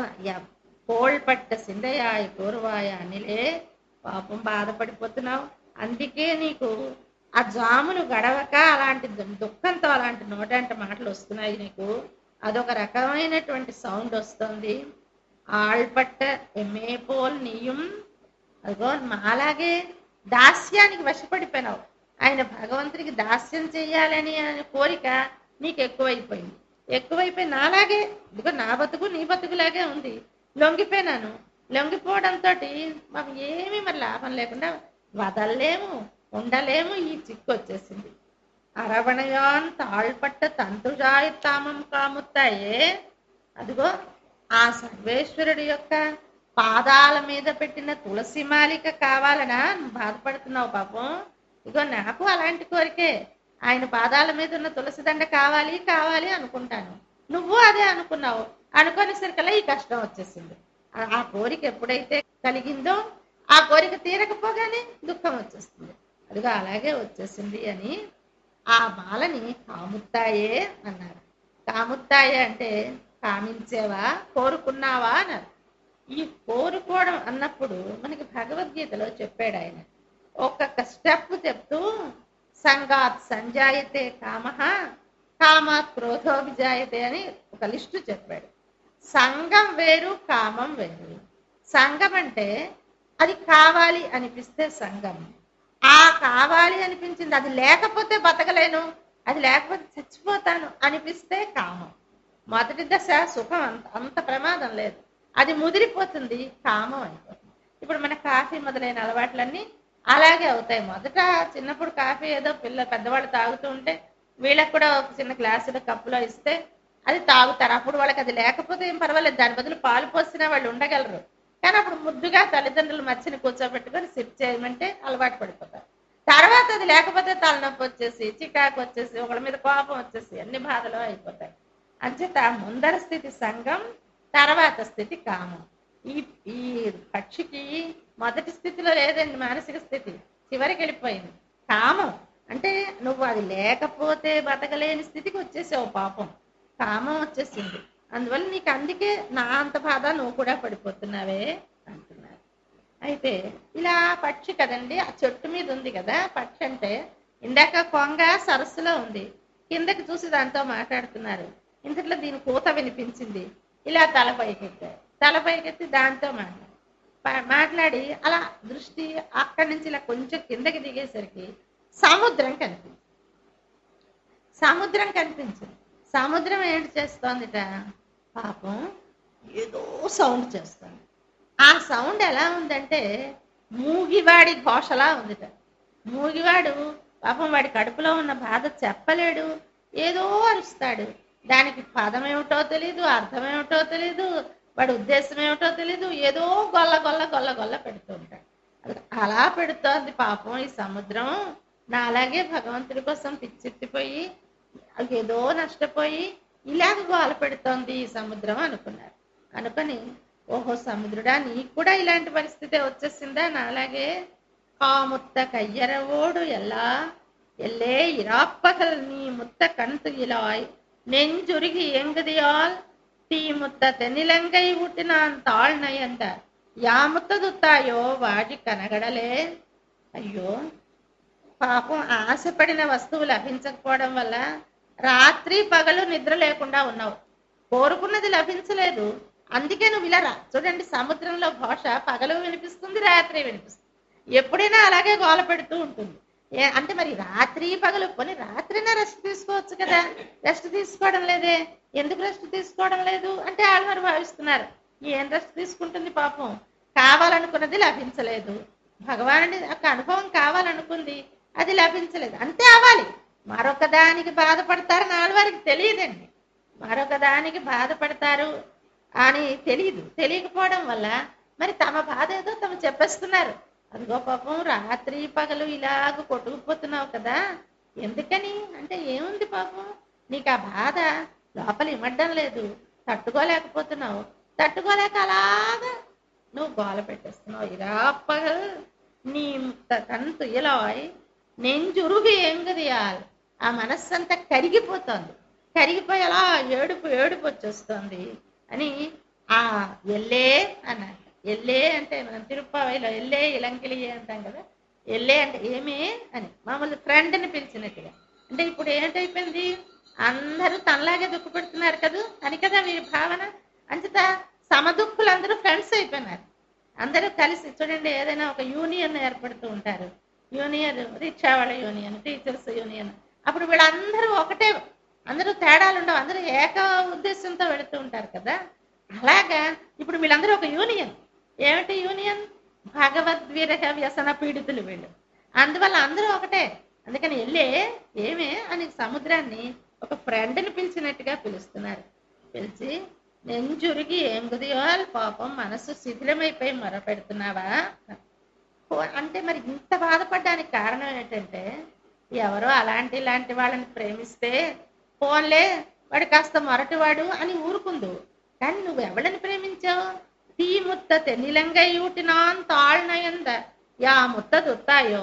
కోల్పట్ట సిందయాయ పూర్వాయ అనిలే, పాపం బాధపడిపోతున్నావు. అందుకే నీకు ఆ జాములు గడవక అలాంటి దుఃఖంతో అలాంటి నోటంట మాటలు వస్తున్నాయి నీకు. అదొక రకమైనటువంటి సౌండ్ వస్తుంది. ఆళ్పట్ట ఎమేపోల్ నీయం. అదిగో అలాగే దాస్యానికి వశపడిపోయినావు. ఆయన భగవంతుడికి దాస్యం చెయ్యాలని అనే కోరిక నీకు ఎక్కువైపోయింది. ఎక్కువైపోయి నాలాగే ఇదిగో నా బతుకు నీ బతుకులాగే ఉంది. లొంగిపోయినాను. లొంగిపోవడంతో మాకు ఏమీ మరి లాభం లేకుండా వదలలేము, ఉండలేము. ఈ చిక్కు వచ్చేసింది. అరవణయాన్ తాళ్పట్ట తంతుజాయి తామం కాముత్తాయే. అదిగో ఆ సర్వేశ్వరుడి యొక్క పాదాల మీద పెట్టిన తులసి మాలిక కావాలనా బాధపడుతున్నావు పాపం. ఇగో నాకు అలాంటి కోరికే. ఆయన పాదాల మీద ఉన్న తులసి దండ కావాలి కావాలి అనుకుంటాను. నువ్వు అదే అనుకున్నావు. అనుకునేసరికల్లా ఈ కష్టం వచ్చేసింది. ఆ కోరిక ఎప్పుడైతే కలిగిందో ఆ కోరిక తీరకపోగానే దుఃఖం వచ్చేస్తుంది. అదిగో అలాగే వచ్చేసింది అని ఆ మాలని కాముత్తాయే అన్నారు. కాముత్తాయే అంటే కామించేవా, కోరుకున్నావా అన్నారు. ఈ కోరుకోవడం అన్నప్పుడు మనకి భగవద్గీతలో చెప్పాడు ఆయన. ఒక్కొక్క స్టెప్ చెప్తూ సంగాత్ సంజాయతే కామః కామాత్ క్రోధోభిజాయతే అని ఒక లిస్టు చెప్పాడు. సంగం వేరు, కామం వేరు. సంగం అంటే అది కావాలి అనిపిస్తే సంగం. ఆ కావాలి అనిపించింది, అది లేకపోతే బతకలేను, అది లేకపోతే చచ్చిపోతాను అనిపిస్తే కామం. మొదటి దశ సుఖం, అంత ప్రమాదం లేదు. అది ముదిరిపోతుంది, కామం అయిపోతుంది. ఇప్పుడు మన కాఫీ మొదలైన అలవాట్లన్నీ అలాగే అవుతాయి. మొదట చిన్నప్పుడు కాఫీ ఏదో పెద్దవాళ్ళు తాగుతూ ఉంటే వీళ్ళకి కూడా ఒక చిన్న గ్లాసులో కప్పులో ఇస్తే అది తాగుతారు. అప్పుడు వాళ్ళకి అది లేకపోతే ఏం పర్వాలేదు, దాని బదులు పాలు పోసినా వాళ్ళు ఉండగలరు. కానీ అప్పుడు ముద్దుగా తల్లిదండ్రులు మచ్చిని కూర్చోబెట్టుకొని సిప్ చేయమంటే అలవాటు పడిపోతారు. తర్వాత అది లేకపోతే తలనొప్పి వచ్చేసి, చికాకు వచ్చేసి, ఒకళ్ళ మీద కోపం వచ్చేసి అన్ని బాధలు అయిపోతాయి. అంచేత ముందర స్థితి సంఘం, తర్వాత స్థితి కామం. ఈ పక్షికి మొదటి స్థితిలో లేదండి మానసిక స్థితి, చివరికి వెళ్ళిపోయింది కామం. అంటే నువ్వు అది లేకపోతే బతకలేని స్థితికి వచ్చేసావు పాపం, కామం వచ్చేసింది. అందువల్ల నీకు అందుకే నా అంత బాధ నువ్వు కూడా పడిపోతున్నావే అంటున్నారు. అయితే ఇలా పక్షి కదండి, ఆ చెట్టు మీద ఉంది కదా పక్షి. అంటే ఇందాక కొంగ సరస్సులో ఉంది, కిందకి చూసి దాంతో మాట్లాడుతున్నారు. ఇంతట్లో దీని కూత వినిపించింది. ఇలా తల పైకెత్తి దాంతో మాట్లాడి అలా దృష్టి అక్కడి నుంచి ఇలా కొంచెం కిందకి దిగేసరికి సముద్రం కనిపించింది. సముద్రం ఏంటి చేస్తోందిట, పాపం ఏదో సౌండ్ చేస్తుంది. ఆ సౌండ్ ఎలా ఉందంటే మూగివాడి ఘోషలా ఉందిట. మూగివాడు పాపం వాడి కడుపులో ఉన్న బాధ చెప్పలేడు, ఏదో అరుస్తాడు. దానికి పదం ఏమిటో తెలీదు, అర్థం ఏమిటో తెలీదు, వాడి ఉద్దేశం ఏమిటో తెలీదు, ఏదో గొల్ల గొల్ల గొల్ల గొల్ల పెడుతూ ఉంటాడు. అలా పెడుతోంది పాపం ఈ సముద్రం. నా అలాగే భగవంతుడి కోసం పిచ్చెత్తిపోయి ఏదో నష్టపోయి ఇలాగ గోల పెడుతోంది ఈ సముద్రం అనుకున్నారు. అనుకొని ఓహో సముద్రుడా, నీకు కూడా ఇలాంటి పరిస్థితి వచ్చేసిందా నాలాగే? కాముత్త కయ్యరవోడు ఎల్లే ఇరాప్పకల్ నీ ముత్త కంతు ఇలాయ్ நெஞ்சுருகி எங்குதியால் தீமுத்த தென்னிலங்கை ஊட்டினான் తాళ్నయంత యాముత్తదుత్తాయో వాటి కనగడలే. అయ్యో పాపం, ఆశపడిన వస్తువు లభించకపోవడం వల్ల రాత్రి పగలు నిద్ర లేకుండా ఉన్నావు. కోరుకున్నది లభించలేదు, అందుకే నువ్వు ఇలా రా. చూడండి, సముద్రంలో ఘోష పగలు వినిపిస్తుంది, రాత్రి వినిపిస్తుంది. ఎప్పుడైనా అలాగే గోల పెడుతూ ఉంటుంది. అంటే మరి రాత్రి పగలు పోనీ రాత్రినే రెస్ట్ తీసుకోవచ్చు కదా, రెస్ట్ తీసుకోవడం లేదే. ఎందుకు రెస్ట్ తీసుకోవడం లేదు అంటే ఆళ్వారు భావిస్తున్నారు, ఏం రెస్ట్ తీసుకుంటుంది పాపం, కావాలనుకున్నది లభించలేదు. భగవానుడి యొక్క అనుభవం కావాలనుకుంది, అది లభించలేదు, అంతే అవ్వాలి. మరొక దానికి బాధపడతారని ఆళ్వారికి తెలియదండి. మరొక దానికి బాధపడతారు అని తెలియకపోవడం వల్ల మరి తమ బాధ ఏదో తమ చెప్పేస్తున్నారు. అదిగో పాపం రాత్రి పగలు ఇలాగ కొట్టుకుపోతున్నావు కదా, ఎందుకని అంటే ఏముంది పాపం, నీకు ఆ బాధ లోపల ఇమ్మడ్డం లేదు, తట్టుకోలేకపోతున్నావు, తట్టుకోలేక అలాగా నువ్వు గోల పెట్టేస్తున్నావు. ఇలా పగలు నీ తంతు ఇలాయ్ నెంజురుగు ఎంగదియాలి, ఆ మనస్సంతా కరిగిపోతుంది, కరిగిపోయి అలా ఏడుపు వచ్చేస్తుంది అని ఆ ఎల్లే అన్నారు. ఎల్లే అంటే మనం తిరుప్పావైలో ఎల్లే ఇలంకిలియే అంటాం కదా, ఎల్లే అంటే ఏమే అని మామూలు ఫ్రెండ్ని పిలిచినట్టుగా. అంటే ఇప్పుడు ఏంటైపోయింది, అందరూ తనలాగే దుఃఖ పెడుతున్నారు కదా అని కదా వీరి భావన. అంచేత సమదుఃఖులు అందరూ ఫ్రెండ్స్ అయిపోయినారు. అందరూ కలిసి చూడండి, ఏదైనా ఒక యూనియన్ ఏర్పడుతూ ఉంటారు, యూనియన్ రిక్షా వాళ్ళ యూనియన్, టీచర్స్ యూనియన్. అప్పుడు వీళ్ళందరూ ఒకటే, అందరూ తేడాలు ఉండవు, అందరూ ఏక ఉద్దేశంతో వెళుతూ ఉంటారు కదా. అలాగా ఇప్పుడు వీళ్ళందరూ ఒక యూనియన్. ఏమిటి యూనియన్? భగవద్విరహ వ్యసన పీడితులు వీళ్ళు. అందువల్ల అందరూ ఒకటే. అందుకని వెళ్ళే ఏమే అని సముద్రాన్ని ఒక ఫ్రెండ్ని పిలిచినట్టుగా పిలుస్తున్నారు. పిలిచి నెంజురిగి ఏం కుదియోల్ పాపం మనసు శిథిలమైపోయి మొరపెడుతున్నావా అంటే, మరి ఇంత బాధపడడానికి కారణం ఏంటంటే ఎవరో ఇలాంటి వాళ్ళని ప్రేమిస్తే పోన్లే వాడు కాస్త మొరటివాడు అని ఊరుకుందు. కానీ నువ్వు ఎవళ్ళని ప్రేమించావు? తీ ముత్త తెన్నిలంగై ఊటినాన్ తాళ్నయంద యా ముత్త దుత్తాయో,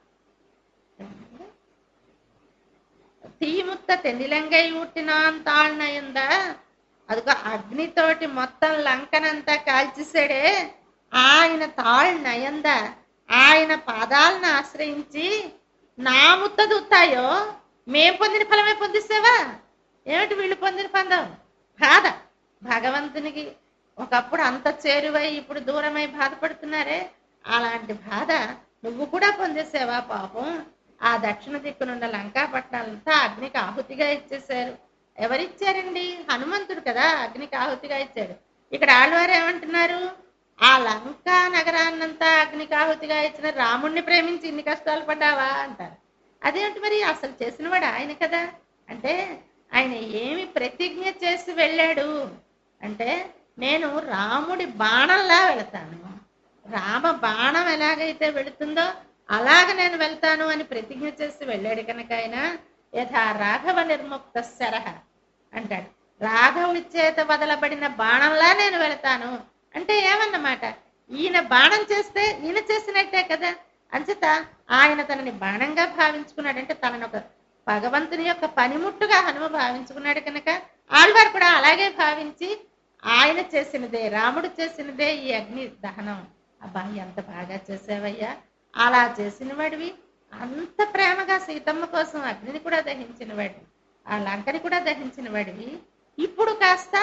తీ ముత్త తెన్నిలంగై ఊటినాన్ తాళ్నయంద, అదిగో అగ్నితోటి మొత్తం లంకనంతా కాల్చేసాడే ఆయన తాళ్నయంద, ఆయన పాదాలను ఆశ్రయించి నా ముత్త దుత్తాయో, మేం పొందిన ఫలమే పొందిస్తావా? ఏమిటి వీళ్ళు పొందిన పొందాం? బాధ. భగవంతునికి ఒకప్పుడు అంత చేరువై ఇప్పుడు దూరమై బాధపడుతున్నారే, అలాంటి బాధ నువ్వు కూడా పొందేసావా పాపం. ఆ దక్షిణ దిక్కునున్న లంకాపట్నాలంతా అగ్నికి ఆహుతిగా ఇచ్చేశారు. ఎవరిచ్చారండి? హనుమంతుడు కదా అగ్నికి ఆహుతిగా ఇచ్చాడు. ఇక్కడ ఆళ్వారు ఏమంటున్నారు, ఆ లంకా నగరాన్నంతా అగ్నికి ఆహుతిగా ఇచ్చిన రాముణ్ణి ప్రేమించి ఇన్ని కష్టాలు పడ్డావా అంటారు. అదేంటి మరి, అసలు చేసినవాడు ఆయన కదా. అంటే ఆయన ఏమి ప్రతిజ్ఞ చేసి వెళ్ళాడు అంటే, నేను రాముడి బాణంలా వెళతాను, రామ బాణం ఎలాగైతే వెళుతుందో అలాగ నేను వెళ్తాను అని ప్రతిజ్ఞ చేసి వెళ్ళాడు కనుక ఆయన యథా రాఘవ నిర్ముక్త శరహ అంటాడు. రాఘవుడి చేత వదలబడిన బాణంలా నేను వెళతాను అంటే ఏమన్నమాట, ఈయన బాణం చేస్తే ఈయన చేసినట్టే కదా. అంచేత ఆయన తనని బాణంగా భావించుకున్నాడు. అంటే తనను ఒక భగవంతుని యొక్క పనిముట్టుగా హనుమ భావించుకున్నాడు కనుక ఆళ్వారు కూడా అలాగే భావించి ఆయన చేసినదే, రాముడు చేసినదే ఈ అగ్ని దహనం. అబ్బా ఎంత బాగా చేసావయ్యా, అలా చేసిన వాడివి, అంత ప్రేమగా సీతమ్మ కోసం అగ్నిని కూడా దహించిన వాడివి, ఆ లంకని కూడా దహించిన వాడివి, ఇప్పుడు కాస్త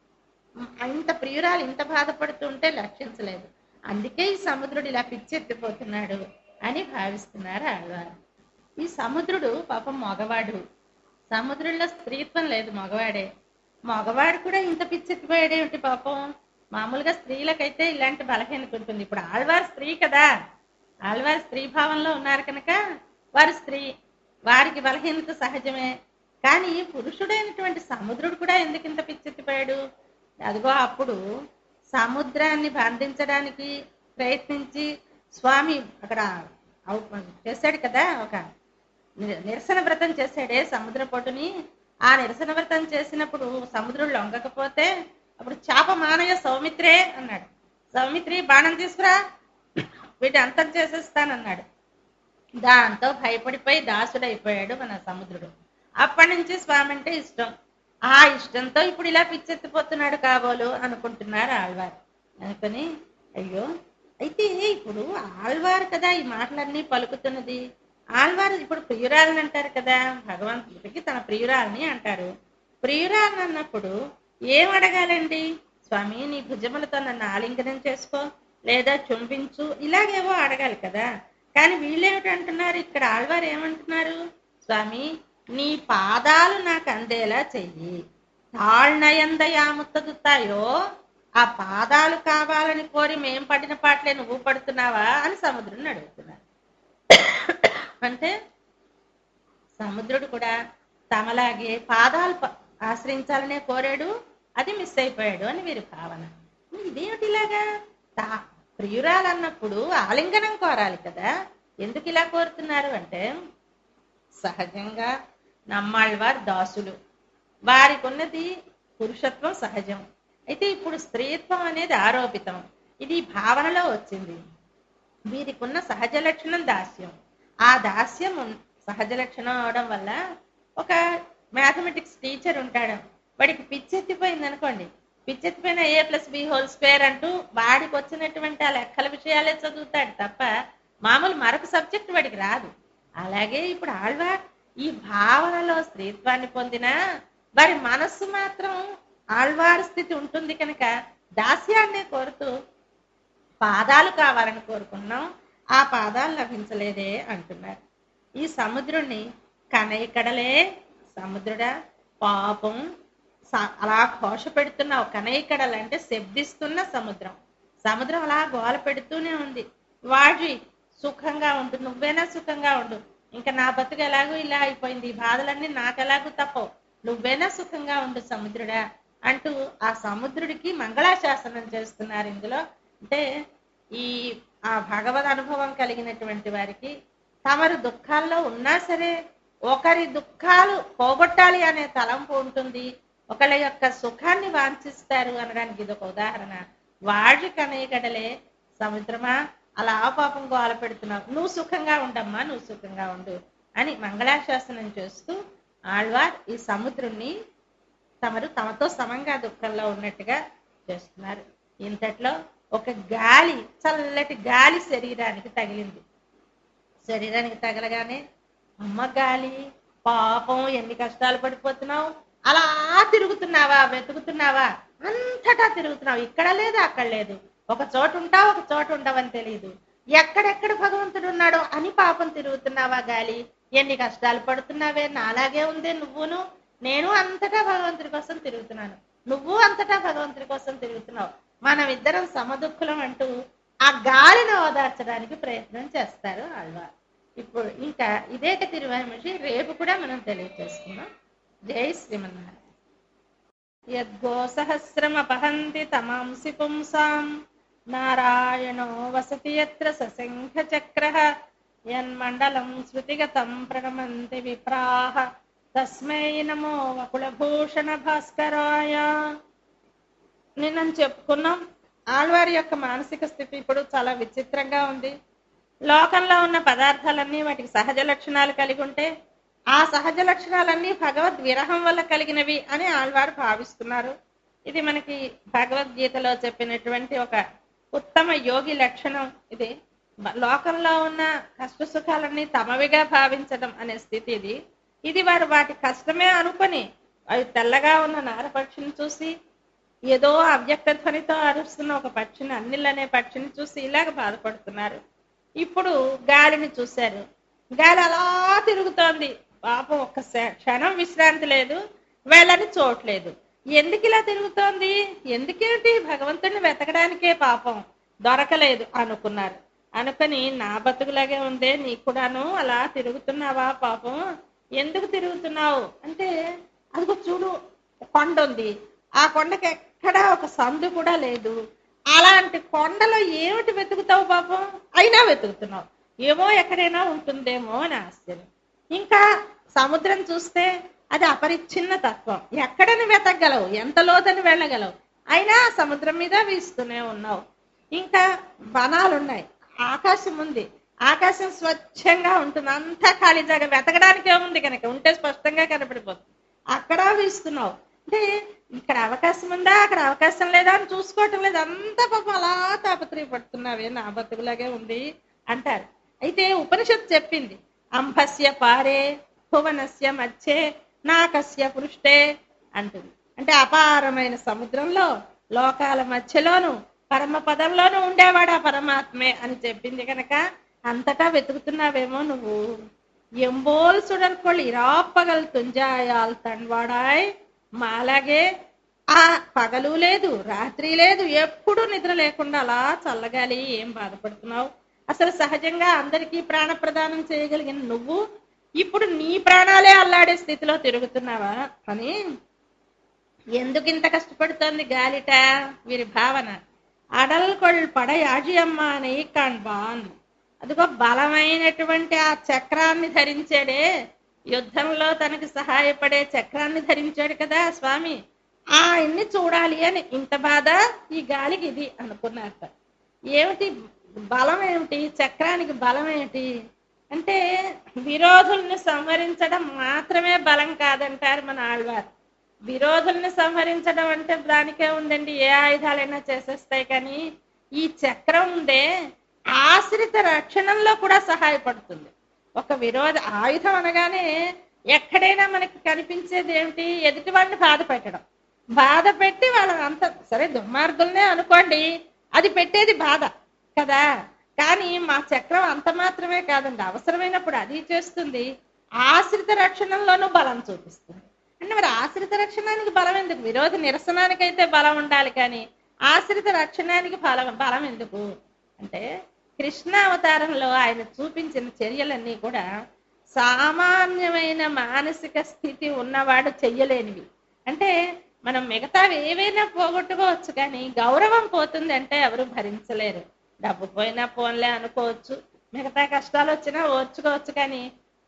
ఇంత ప్రియురాలు ఇంత బాధపడుతుంటే లక్షించలేదు. అందుకే ఈ సముద్రుడు ఇలా పిచ్చెత్తిపోతున్నాడు అని భావిస్తున్నారు ఆళ్వారు. ఈ సముద్రుడు పాపం మగవాడు, సముద్రంలో స్త్రీత్వం లేదు, మగవాడే. మగవాడు కూడా ఇంత పిచ్చెత్తిపోయాడేమిటి పాపం. మామూలుగా స్త్రీలకైతే ఇలాంటి బలహీనత ఉంటుంది. ఇప్పుడు ఆళ్వారు స్త్రీ కదా, ఆళ్వారు స్త్రీ భావంలో ఉన్నారు కనుక వారు స్త్రీ, వారికి బలహీనత సహజమే. కానీ పురుషుడైనటువంటి సముద్రుడు కూడా ఎందుకు ఇంత పిచ్చెత్తిపోయాడు? అదిగో అప్పుడు సముద్రాన్ని బంధించడానికి ప్రయత్నించి స్వామి అక్కడ చేశాడు కదా, ఒక నిరసన వ్రతం చేశాడే సముద్ర పొట్టుని. ఆ నిరసన వ్రతం చేసినప్పుడు సముద్రుడు లొంగకపోతే అప్పుడు చాప మానయ్య సౌమిత్రే అన్నాడు. సౌమిత్రి బాణం తీసుకురా, వీటి అంతం చేసేస్తానన్నాడు. దాంతో భయపడిపోయి దాసుడైపోయాడు మన సముద్రుడు. అప్పటి నుంచి స్వామి అంటే ఇష్టం. ఆ ఇష్టంతో ఇప్పుడు ఇలా పిచ్చెత్తిపోతున్నాడు కాబోలు అనుకుంటున్నారు ఆళ్వారు. అనుకుని అయ్యో, అయితే ఇప్పుడు ఆళ్వారు కదా ఈ మాటలన్నీ పలుకుతున్నది. ఆళ్వారు ఇప్పుడు ప్రియురాలని అంటారు కదా, భగవంతుడికి తన ప్రియురాలని అంటారు. ప్రియురాలని అన్నప్పుడు ఏం అడగాలండి? స్వామి నీ భుజములతో నన్ను ఆలింగనం చేసుకో, లేదా చుంబించు, ఇలాగేవో అడగాలి కదా. కానీ వీళ్ళేమిటంటున్నారు, ఇక్కడ ఆళ్వారు ఏమంటున్నారు, స్వామి నీ పాదాలు నాకు అందేలా చెయ్యి, తాళ్నయందయాముత్తదుతాయో, ఆ పాదాలు కావాలని కోరి మేం పడిన పాటలే నువ్వు పడుతున్నావా అని సముద్రుడిని అడుగుతున్నారు. అంటే సముద్రుడు కూడా తమలాగే పాదాలు ఆశ్రయించాలనే కోరాడు, అది మిస్ అయిపోయాడు అని వీరి భావన. ఇదేమిటి ఇలాగా, ప్రియురాలన్నప్పుడు ఆలింగనం కోరాలి కదా, ఎందుకు ఇలా కోరుతున్నారు అంటే సహజంగా నమ్మాళ్ళవారు దాసులు, వారికి ఉన్నది పురుషత్వం సహజం. అయితే ఇప్పుడు స్త్రీత్వం అనేది ఆరోపితం, ఇది భావనలో వచ్చింది. వీరికి ఉన్న సహజ లక్షణం దాస్యం. ఆ దాస్యం సహజ లక్షణం అవడం వల్ల ఒక మ్యాథమెటిక్స్ టీచర్ ఉంటాడు, వాడికి పిచ్చెత్తిపోయింది అనుకోండి, పిచ్చెత్తిపోయిన a+b² అంటూ వాడికి వచ్చినటువంటి ఆ లెక్కల విషయాలే చదువుతాడు తప్ప మామూలు మరొక సబ్జెక్ట్ వాడికి రాదు. అలాగే ఇప్పుడు ఆళ్వార్ ఈ భావనలో స్త్రీత్వాన్ని పొందిన వారి మనస్సు మాత్రం ఆళ్వార్ స్థితి ఉంటుంది కనుక దాస్యాన్నే కోరుతూ పాదాలు కావాలని కోరుకున్నాం, ఆ పాదాలు లభించలేదే అంటున్నారు. ఈ సముద్రుణ్ణి కనైకడలే, సముద్రుడా పాపం అలా ఘోష పెడుతున్నావు. కనైకడలు అంటే శబ్దిస్తున్న సముద్రం, సముద్రం అలా గోల పెడుతూనే ఉంది. వాడి సుఖంగా ఉండు, నువ్వేనా సుఖంగా ఉండు, ఇంకా నా బతుకు ఎలాగూ ఇలా అయిపోయింది, ఈ బాధలన్నీ నాకెలాగూ తప్పవు, నువ్వేనా సుఖంగా ఉండు సముద్రుడా అంటూ ఆ సముద్రుడికి మంగళాశాసనం చేస్తున్నారు. ఇందులో అంటే ఈ ఆ భగవద్ అనుభవం కలిగినటువంటి వారికి తమరు దుఃఖాల్లో ఉన్నా సరే ఒకరి దుఃఖాలు పోగొట్టాలి అనే తలంపు ఉంటుంది, ఒకళ్ళ యొక్క సుఖాన్ని వాంఛిస్తారు అనడానికి ఇది ఒక ఉదాహరణ. వాడి కనైకడలే, సముద్రమా అలా పాపం గోల పెడుతున్నావు, నువ్వు సుఖంగా ఉండమ్మా, నువ్వు సుఖంగా ఉండు అని మంగళాశాసనం చేస్తూ ఆళ్వార్ ఈ సముద్రుణ్ణి తమరు తమతో సమంగా దుఃఖంలో ఉన్నట్టుగా చేస్తున్నారు. ఇంతట్లో ఒక గాలి, చల్లటి గాలి శరీరానికి తగిలింది. శరీరానికి తగలగానే అమ్మ గాలి పాపం ఎన్ని కష్టాలు పడిపోతున్నావు, అలా తిరుగుతున్నావా, వెతుకుతున్నావా, అంతటా తిరుగుతున్నావు, ఇక్కడ లేదు అక్కడ లేదు, ఒక చోటు ఉంటావు ఒక చోటు ఉండవని తెలియదు, ఎక్కడెక్కడ భగవంతుడు ఉన్నాడో అని పాపం తిరుగుతున్నావా గాలి, ఎన్ని కష్టాలు పడుతున్నావే, నాలాగే ఉందే నువ్వును, నేను అంతటా భగవంతుడి కోసం తిరుగుతున్నాను, నువ్వు అంతటా భగవంతుడి కోసం తిరుగుతున్నావు, మనం ఇద్దరం సమదుఃఖులం అంటూ ఆ గాలిని ఓదార్చడానికి ప్రయత్నం చేస్తారు ఆళ్వార్. ఇప్పుడు ఇంకా ఇదే తిరువాయిమొഴി రేపు కూడా మనం తెలియజేసుకున్నాం. జై శ్రీమన్నారాయణ. యద్గో సహస్రమపహంతి తమాంసి పుంసాం, నారాయణో వసతి యత్ర సశంఖ చక్రః, యన్మండలం శృతిగతం ప్రణమంతి విప్రాః, తస్మై నమో వకుళభూషణ భాస్కరాయ. నిన్న చెప్పుకున్నాం ఆళ్వారి యొక్క మానసిక స్థితి ఇప్పుడు చాలా విచిత్రంగా ఉంది. లోకంలో ఉన్న పదార్థాలన్నీ వాటికి సహజ లక్షణాలు కలిగి ఉంటే ఆ సహజ లక్షణాలన్నీ భగవద్ విరహం వల్ల కలిగినవి అని ఆళ్వారు భావిస్తున్నారు. ఇది మనకి భగవద్గీతలో చెప్పినటువంటి ఒక ఉత్తమ యోగి లక్షణం. ఇది లోకంలో ఉన్న కష్ట సుఖాలన్నీ తమవిగా భావించడం అనే స్థితి ఇది. ఇది వారు వాటి కష్టమే అనుకొని అవి తెల్లగా ఉన్న నారపక్షిని చూసి, ఏదో అవ్యక్త ధ్వనితో అరుస్తున్న ఒక పక్షిని, అన్నిలనే పక్షిని చూసి ఇలాగ బాధపడుతున్నారు. ఇప్పుడు గాలిని చూశారు, గాలి అలా తిరుగుతోంది, పాపం ఒక్క క్షణం విశ్రాంతి లేదు, వెళ్ళని చోట్లేదు. ఎందుకు ఇలా తిరుగుతోంది, ఎందుకేంటి, భగవంతుడిని వెతకడానికే పాపం దొరకలేదు అనుకున్నారు. అనుకొని నా బతుకులాగే ఉందే నీకు కూడాను అలా తిరుగుతున్నావా, పాపం ఎందుకు తిరుగుతున్నావు అంటే, అదిగో చూడు కొండ ఉంది, ఆ కొండకి ఎక్కడా ఒక సందు కూడా లేదు, అలాంటి కొండలో ఏమిటి వెతుకుతావు పాపం, అయినా వెతుకుతున్నావు, ఏమో ఎక్కడైనా ఉంటుందేమో అని ఆశ్చర్యం. ఇంకా సముద్రం చూస్తే అది అపరిచ్ఛిన్న తత్వం, ఎక్కడని వెతకగలవు, ఎంత లోతని వెళ్ళగలవు, అయినా సముద్రం మీద వీస్తూనే ఉన్నావు. ఇంకా వనాలు ఉన్నాయి, ఆకాశం ఉంది, ఆకాశం స్వచ్ఛంగా ఉంటుంది, అంతా ఖాళీ జాగా, వెతకడానికి ఏముంది కనుక ఉంటే స్పష్టంగా కనపడిపోతుంది, అక్కడ వీస్తున్నావు. అంటే ఇక్కడ అవకాశం ఉందా అక్కడ అవకాశం లేదా అని చూసుకోవటం లేదు, అంతా పాపం అలా తాపత్రయపడుతున్నావే, నా బతుకులాగే ఉంది అంటారు. అయితే ఉపనిషత్తు చెప్పింది, అంభస్య పారే భువనస్య మధ్యే నాకస్య పృష్ఠే అంటుంది. అంటే అపారమైన సముద్రంలో లోకాల మధ్యలోను పరమ పదంలోనూ ఉండేవాడు ఆ పరమాత్మే అని చెప్పింది కనుక అంతటా వెతుకుతున్నావేమో నువ్వు. ఎంబోల్ సుడర్కొள் ఇరాపగల్ తుంజాయాల్ తన్వాడాయ్ మాలాగే ఆ పగలు లేదు రాత్రి లేదు ఎప్పుడు నిద్ర లేకుండా అలా చల్లగాలి ఏం బాధపడుతున్నావు? అసలు సహజంగా అందరికీ ప్రాణ ప్రదానం చేయగలిగిన నువ్వు ఇప్పుడు నీ ప్రాణాలే అల్లాడే స్థితిలో తిరుగుతున్నావా అని ఎందుకు ఇంత కష్టపడుతోంది గాలిట? వీరి భావన అడల్కొள் పడయాజియమ్మ అని కాన్బాన్. అదిగో బలమైనటువంటి ఆ చక్రాన్ని ధరించాడే, యుద్ధంలో తనకి సహాయపడే చక్రాన్ని ధరించాడు కదా స్వామి, ఆయన్ని చూడాలి అని ఇంత బాధ ఈ గాలికి ఇది అనుకున్నారట. ఏమిటి బలం ఏమిటి? చక్రానికి బలం ఏమిటి అంటే విరోధుల్ని సంహరించడం మాత్రమే బలం కాదంటారు మన ఆళ్వారు. విరోధుల్ని సంహరించడం అంటే దానికే ఉందండి, ఏ ఆయుధాలైనా చేసేస్తాయి. కానీ ఈ చక్రం ఉందే ఆశ్రిత రక్షణంలో కూడా సహాయపడుతుంది. ఒక విరోధ ఆయుధం అనగానే ఎక్కడైనా మనకి కనిపించేది ఏమిటి? ఎదుటి వాడిని బాధ పెట్టడం. బాధ పెట్టి వాళ్ళని అంత సరే దుర్మార్గుల్నే అనుకోండి, అది పెట్టేది బాధ కదా. కానీ మా చక్రం అంత మాత్రమే కాదండి, అవసరమైనప్పుడు అది చేస్తుంది, ఆశ్రిత రక్షణంలోనూ బలం చూపిస్తుంది. అంటే మరి ఆశ్రిత రక్షణానికి బలం ఎందుకు? విరోధి నిరసనానికైతే బలం ఉండాలి, కానీ ఆశ్రిత రక్షణానికి బలం ఎందుకు అంటే కృష్ణ అవతారంలో ఆయన చూపించిన చర్యలన్నీ కూడా సామాన్యమైన మానసిక స్థితి ఉన్నవాడు చెయ్యలేనివి. అంటే మనం మిగతావి ఏవైనా పోగొట్టుకోవచ్చు, కానీ గౌరవం పోతుంది అంటే ఎవరు భరించలేరు. డబ్బు పోయినా పోన్లే అనుకోవచ్చు, మిగతా కష్టాలు వచ్చినా ఓర్చుకోవచ్చు, కానీ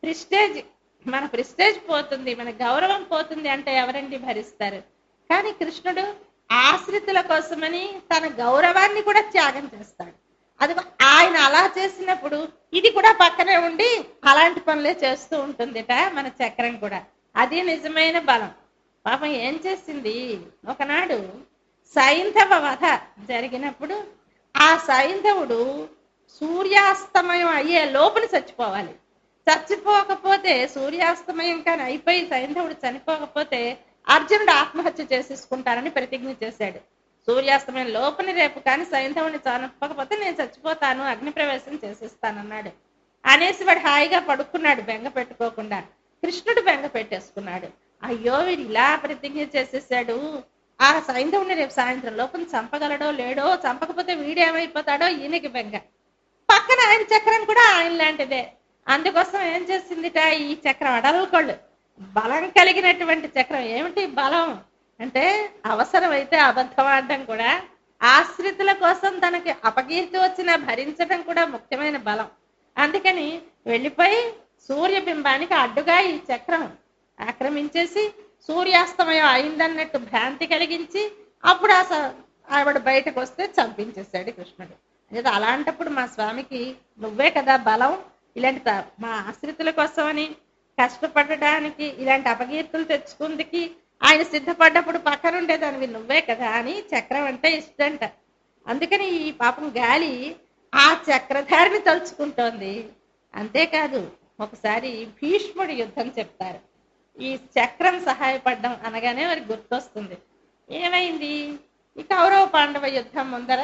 మన ప్రిస్టేజ్ పోతుంది, మన గౌరవం పోతుంది అంటే ఎవరండి భరిస్తారు? కానీ కృష్ణుడు ఆశ్రితుల కోసమని తన గౌరవాన్ని కూడా త్యాగం చేస్తాడు. అది ఆయన అలా చేసినప్పుడు ఇది కూడా పక్కనే ఉండి అలాంటి పనులే చేస్తూ ఉంటుందిట మన చక్రం కూడా. అది నిజమైన బలం. పాపం ఏం చేసింది, ఒకనాడు సైంధవ వధ జరిగినప్పుడు ఆ సైంధవుడు సూర్యాస్తమయం అయ్యే లోపల చచ్చిపోవాలి. చచ్చిపోకపోతే సూర్యాస్తమయం కానీ అయిపోయి సైంధవుడు చనిపోకపోతే అర్జునుడు ఆత్మహత్య చేసేసుకుంటారని ప్రతిజ్ఞ చేశాడు. సూర్యాస్తమయం లోపని రేపు కానీ సైంధవుని చంపకపోతే నేను చచ్చిపోతాను, అగ్ని ప్రవేశం చేసేస్తానన్నాడు. అనేసి వాడు హాయిగా పడుకున్నాడు బెంగ పెట్టుకోకుండా. కృష్ణుడు బెంగ పెట్టేసుకున్నాడు. అయ్యో వీడు ఇలా ప్రతిజ్ఞ చేసేసాడు, ఆ సైంధవుని రేపు సాయంత్రం లోపల చంపగలడో లేడో, చంపకపోతే వీడేమైపోతాడో ఈయనకి బెంగ. పక్కన ఆయన చక్రం కూడా ఆయన లాంటిదే. అందుకోసం ఏం చేసిందిట ఈ చక్రం, అడల్కొళ్ళు బలం కలిగినటువంటి చక్రం. ఏమిటి బలం అంటే అవసరమైతే అబద్ధం ఆడడం కూడా, ఆశ్రితుల కోసం తనకి అపకీర్తి వచ్చినా భరించడం కూడా ముఖ్యమైన బలం. అందుకని వెళ్ళిపోయి సూర్యబింబానికి అడ్డుగా ఈ చక్రం ఆక్రమించేసి సూర్యాస్తమయం అయిందన్నట్టు భ్రాంతి కలిగించి అప్పుడు ఆవిడ బయటకు వస్తే చంపించేశాడు కృష్ణుడు. అంటే అలాంటప్పుడు మా స్వామికి నువ్వే కదా బలం, ఇలాంటి మా ఆశ్రితుల కోసమని కష్టపడడానికి, ఇలాంటి అపకీర్తులు తెచ్చుకుందికి ఆయన సిద్ధపడ్డప్పుడు పక్కనుండేదానివి నువ్వే కదా అని చక్రం అంటే ఇష్టంట. అందుకని ఈ పాపం గాలి ఆ చక్రధారిని తలుచుకుంటోంది. అంతేకాదు ఒకసారి భీష్ముడి యుద్ధం చెప్తారు. ఈ చక్రం సహాయపడడం అనగానే వారికి గుర్తొస్తుంది. ఏమైంది, ఈ కౌరవ పాండవ యుద్ధం ముందర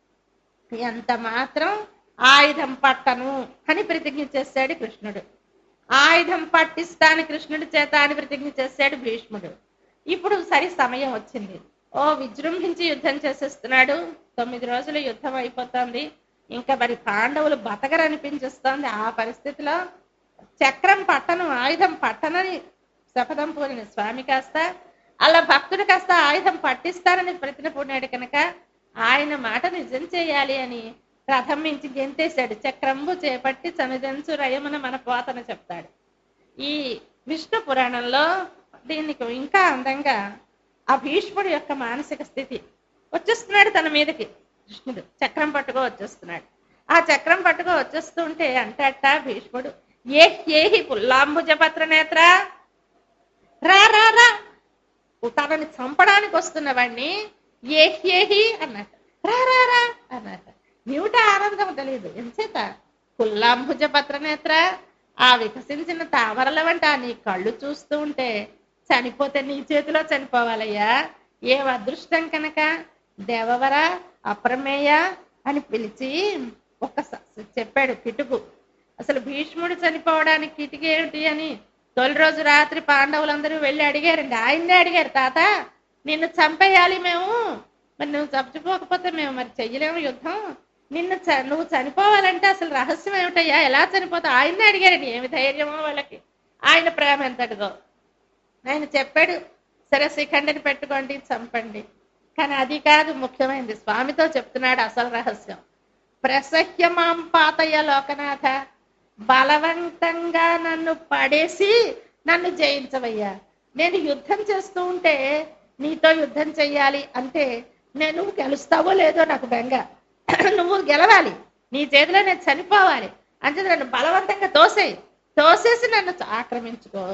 ఎంత మాత్రం ఆయుధం పట్టను అని ప్రతిజ్ఞ చేశాడు కృష్ణుడు. ఆయుధం పట్టిస్తాను కృష్ణుడి చేత అని ప్రతిజ్ఞ చేశాడు భీష్ముడు. ఇప్పుడు సరి సమయం వచ్చింది, విజృంభించి యుద్ధం చేసేస్తున్నాడు. 9 రోజులు యుద్ధం అయిపోతుంది, ఇంకా మరి పాండవులు బతకరనిపించేస్తోంది. ఆ పరిస్థితిలో చక్రం పట్టను, ఆయుధం పట్టనని శపథం పూనిన స్వామి కాస్త అలా భక్తుడు కాస్త ఆయుధం పట్టిస్తానని ప్రతిన పూనాడు కనుక ఆయన మాట నిజం చేయాలి అని రథం మించి గెంతేశాడు. చక్రంబు చేపట్టి చనుదెంచు రయమున మన పోతన చెప్తాడు. ఈ విష్ణు పురాణంలో దీనికి ఇంకా అందంగా ఆ భీష్ముడి యొక్క మానసిక స్థితి వచ్చేస్తున్నాడు తన మీదకి. కృష్ణుడు చక్రం పట్టుకో వచ్చేస్తున్నాడు. ఆ చక్రం పట్టుకో వచ్చేస్తుంటే అంటట భీష్ముడు, ఏహి పుల్లాంబుజ పత్ర నేత్ర, రా రా రా, తనని చంపడానికి వస్తున్న వాడిని ఏహి అన్నట్ట, రా రా రా అన్నట్ట. నీవుట ఆనందం తెలియదు ఎంచేత, పుల్లాంబుజ పత్ర నేత్ర, ఆ వికసించిన తామరల వంట నీ కళ్ళు చూస్తూ ఉంటే చనిపోతే నీ చేతిలో చనిపోవాలయ్యా, ఏ అదృష్టం కనుక. దేవవర అప్రమేయ అని పిలిచి ఒక చెప్పాడు కిటుకు. అసలు భీష్ముడు చనిపోవడానికి కిటికీ ఏమిటి అని తొలి రోజు రాత్రి పాండవులందరూ వెళ్ళి అడిగారండి. ఆయన్నే అడిగారు, తాత నిన్ను చంపేయాలి మేము, మరి నువ్వు చచ్చిపోకపోతే మేము మరి చెయ్యలేము యుద్ధం, నువ్వు చనిపోవాలంటే అసలు రహస్యం ఏమిటయ్యా, ఎలా చనిపోతావు? ఆయన్నే అడిగారండి. ఏమి ధైర్యమో వాళ్ళకి, ఆయన ప్రేమ ఎంతటిదో. ఆయన చెప్పాడు, సరే శిఖండిని పెట్టుకోండి, చంపండి. కానీ అది కాదు ముఖ్యమైనది. స్వామితో చెప్తున్నాడు అసలు రహస్యం. ప్రసహ్య మాం పాతయ్య లోకనాథ, బలవంతంగా నన్ను పడేసి నన్ను జయించవయ్యా. నేను యుద్ధం చేస్తూ ఉంటే నీతో యుద్ధం చెయ్యాలి అంటే నువ్వు గెలుస్తావో లేదో నాకు బెంగ, నువ్వు గెలవాలి, నీ చేతిలో నేను చనిపోవాలి అంటే నన్ను బలవంతంగా తోసేసి నన్ను ఆక్రమించుకో.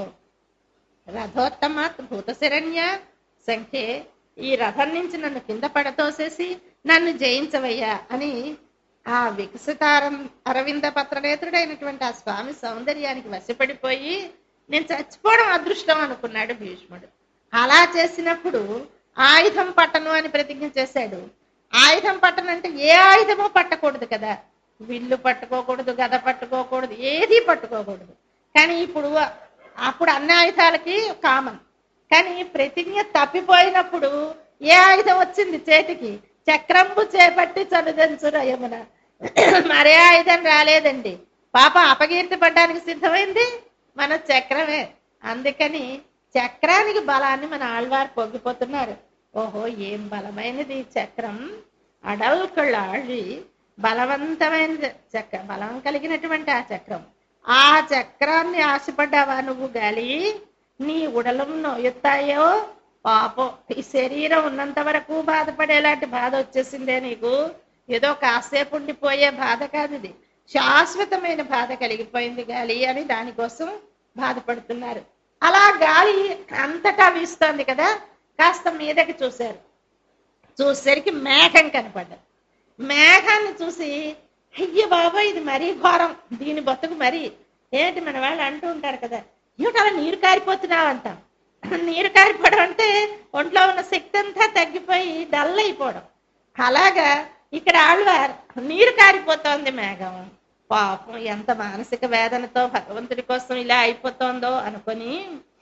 రథోత్తమాత్ భూతశరణ్య సంఖ్యే, ఈ రథం నుంచి నన్ను కింద పడతోసేసి నన్ను జయించవయ్యా అని ఆ వికసితారం అరవింద పత్రనేత్రుడైనటువంటి ఆ స్వామి సౌందర్యానికి వశపడిపోయి నేను చచ్చిపోవడం అదృష్టం అనుకున్నాడు భీష్ముడు. అలా చేసినప్పుడు ఆయుధం పట్టను అని ప్రతిజ్ఞ చేశాడు. ఆయుధం పట్టను అంటే ఏ ఆయుధమో పట్టకూడదు కదా, విల్లు పట్టుకోకూడదు, గద పట్టుకోకూడదు, ఏది పట్టుకోకూడదు. కానీ అప్పుడు అన్ని ఆయుధాలకి కామన్. కానీ ప్రతిజ్ఞ తప్పిపోయినప్పుడు ఏ ఆయుధం వచ్చింది చేతికి? చక్రంబు చేపట్టి చనుదంచుర యమున. మరే ఆయుధం రాలేదండి. పాప అపకీర్తి పడ్డానికి సిద్ధమైంది మన చక్రమే. అందుకని చక్రానికి బలాన్ని మన ఆళ్వారు పొంగిపోతున్నారు. ఓహో, ఏం బలమైనది చక్రం, అడల్కళ్ళాళి బలవంతమైన బలం కలిగినటువంటి ఆ చక్రం. ఆ చక్రాన్ని ఆశపడ్డావా నువ్వు గాలి? నీ ఉడలం నొయ్యుతాయో పాపం. ఈ శరీరం ఉన్నంత వరకు బాధపడేలాంటి బాధ వచ్చేసిందే నీకు. ఏదో కాసేపు ఉండిపోయే బాధ కాదు, ఇది శాశ్వతమైన బాధ కలిగిపోయింది గాలి అని దానికోసం బాధపడుతున్నారు. అలా గాలి అంతటా వీస్తోంది కదా. కాస్త మీదకి చూసేసరికి మేఘం కనపడ్డది. మేఘాన్ని చూసి అయ్య బాబా ఇది మరీ ఘోరం, దీని బతుకు మరీ ఏంటి, మన వాళ్ళు అంటూ ఉంటారు కదా, ఏమిటి అలా నీరు కారిపోతున్నావు అంటాం. నీరు కారిపోవడం అంటే ఒంట్లో ఉన్న శక్తి అంతా తగ్గిపోయి డల్ అయిపోవడం. అలాగా ఇక్కడ ఆళ్వారు నీరు కారిపోతోంది మేఘం. పాపం ఎంత మానసిక వేదనతో భగవంతుడి కోసం ఇలా అయిపోతుందో అనుకొని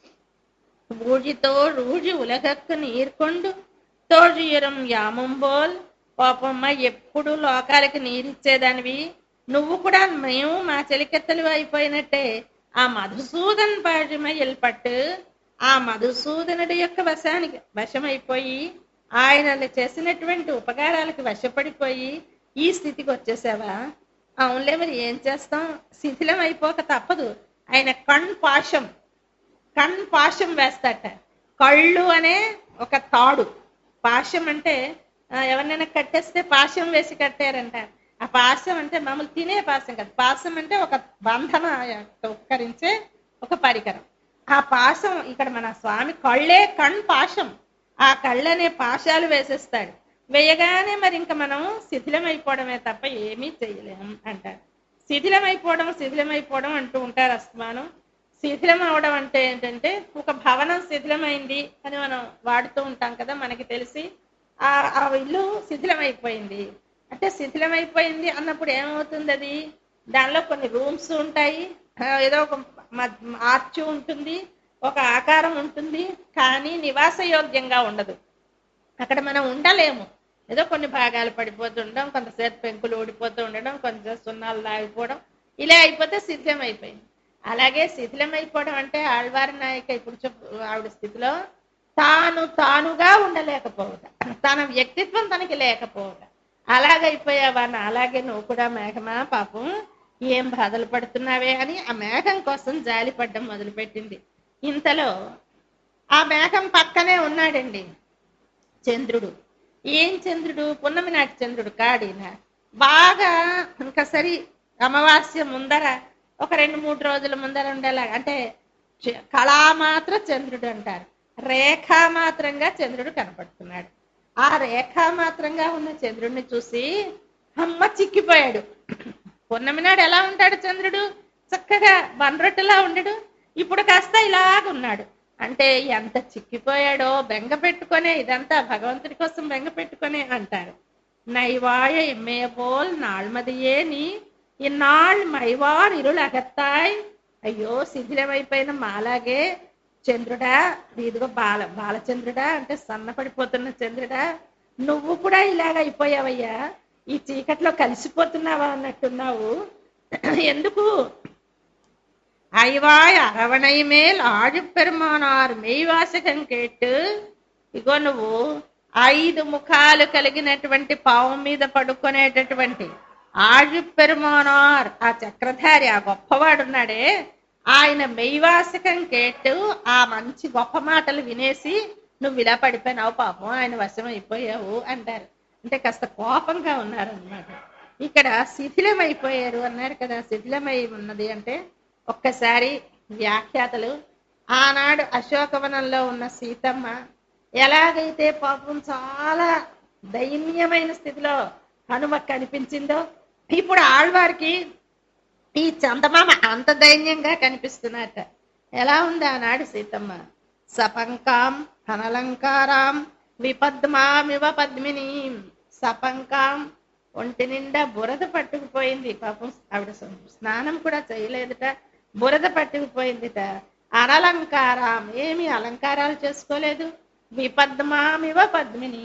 రూజి ఉలగక్కు నీర్కొండు తోజియరం యామంబోల్. పాపమ్మ ఎప్పుడు లోకాలకి నీరిచ్చేదానివి, నువ్వు కూడా మేము మా చెలికెత్తలు అయిపోయినట్టే ఆ మధుసూదన్ పాడిమయ్యల్ పట్టు, ఆ మధుసూదనుడి యొక్క వశమైపోయి ఆయన చేసినటువంటి ఉపకారాలకు వశపడిపోయి ఈ స్థితికి వచ్చేసావా? అవునులే, మరి ఏం చేస్తాం, శిథిలం అయిపోక తప్పదు. ఆయన కణ్ పాశం వేస్తాట. కళ్ళు అనే ఒక తాడు, పాశం అంటే ఎవరినైనా కట్టేస్తే పాశం వేసి కట్టారంట. ఆ పాశం అంటే మామూలు తినే పాశం కాదు, పాశం అంటే ఒక బంధన ఉపకరించే ఒక పరికరం. ఆ పాశం ఇక్కడ మన స్వామి కళ్ళే పాశం. ఆ కళ్ళనే పాశాలు వేసేస్తాడు. వేయగానే మరి ఇంకా మనం శిథిలం అయిపోవడమే తప్ప ఏమీ చెయ్యలేం అంటారు. శిథిలమైపోవడం అంటూ ఉంటారు అస్తమానం. శిథిలం అవడం అంటే ఏంటంటే ఒక భవనం శిథిలమైంది అని మనం వాడుతూ ఉంటాం కదా, మనకి తెలిసి ఆ ఇల్లు శిథిలమైపోయింది అంటే శిథిలమైపోయింది అన్నప్పుడు ఏమవుతుంది, అది దానిలో కొన్ని రూమ్స్ ఉంటాయి, ఏదో ఒక ఆర్చ్ ఉంటుంది, ఒక ఆకారం ఉంటుంది, కానీ నివాసయోగ్యంగా ఉండదు. అక్కడ మనం ఉండలేము. ఏదో కొన్ని భాగాలు పడిపోతుండడం, కొంతసేపు పెంకులు ఊడిపోతూ ఉండడం, కొంచెం సున్నాలు లాగిపోవడం, ఇలా అయిపోతే శిథిలం అయిపోయింది. అలాగే శిథిలం అయిపోవడం అంటే ఆళ్వారి నాయక ఇప్పుడు ఆవిడ స్థితిలో తానుగా ఉండలేకపోవడం, తన వ్యక్తిత్వం తనకి లేకపోవడం. అలాగైపోయావా? అలాగే నువ్వు కూడా మేఘమా పాపం ఏం బాధలు పడుతున్నావే అని ఆ మేఘం కోసం జాలి పడ్డం మొదలుపెట్టింది. ఇంతలో ఆ మేఘం పక్కనే ఉన్నాడండి చంద్రుడు. ఏం చంద్రుడు? పున్నమి నాటి చంద్రుడు కాడిన. బాగా ఇంకా సరి అమావాస్య ముందర ఒక 2-3 రోజుల ముందర ఉండేలా, అంటే కళామాత్ర చంద్రుడు అంటారు, రేఖామాత్రంగా చంద్రుడు కనపడుతున్నాడు. ఆ రేఖామాత్రంగా ఉన్న చంద్రుడిని చూసి అమ్మ చిక్కిపోయాడు. పున్నమి నాడు ఎలా ఉంటాడు చంద్రుడు? చక్కగా బండ్రొట్టులా ఉండడు, ఇప్పుడు కాస్త ఇలాగున్నాడు. అంటే ఎంత చిక్కిపోయాడో బెంగ పెట్టుకొనే, ఇదంతా భగవంతుడి కోసం బెంగ పెట్టుకొనే అంటారు. నైవాయ ఎమ్మేపోల్ నాళ్మదియే నీ ఇన్నాళ్ళు మైవార్ ఇరులగత్తాయ్. అయ్యో శిథిలమైపోయిన మాలాగే చంద్రుడా, ఇదిగో బాలచంద్రుడా అంటే సన్నపడిపోతున్న చంద్రుడా, నువ్వు కూడా ఇలాగ అయిపోయావయ్యా, ఈ చీకట్లో కలిసిపోతున్నావా అన్నట్టున్నావు. ఎందుకు? అయ్యవాయ్ అరవణై మేల్ ఆడు పెరుమానారు మెయ్యవాసకం కేట్టు. ఇగో నువ్వు 5 ముఖాలు కలిగినటువంటి పావు మీద పడుకునేటటువంటి ఆడు పెరుమానార్, ఆ చక్రధారి, ఆ గొప్పవాడున్నాడే, ఆయన మెయ్యవాసకం కేట్టు, ఆ మంచి గొప్ప మాటలు వినేసి నువ్వు ఇలా పడిపోయినావు, పాపం ఆయన వశం అయిపోయావు అంటారు. అంటే కాస్త కోపంగా ఉన్నారనమాట. ఇక్కడ శిథిలం అయిపోయారు అన్నారు కదా. శిథిలమై ఉన్నది అంటే ఒక్కసారి వ్యాఖ్యాతలు ఆనాడు అశోకవనంలో ఉన్న సీతమ్మ ఎలాగైతే పాపం చాలా దైన్యమైన స్థితిలో హనుమ కనిపించిందో, ఇప్పుడు ఆళ్వారికి ఈ చందమామ అంత దైన్యంగా కనిపిస్తున్నట్ట. ఎలా ఉంది ఆనాడు సీతమ్మ? సపంకాం హనలంకారాం విపద్మామివ పద్మిని. సపంకాం, ఒంటి నిండా బురద పట్టుకుపోయింది పాపం. ఆవిడ స్నానం కూడా చేయలేదుట, బురద పట్టుకుపోయిందిట. అనలంకారం, ఏమి అలంకారాలు చేసుకోలేదు. విపద్మామివ పద్మిని,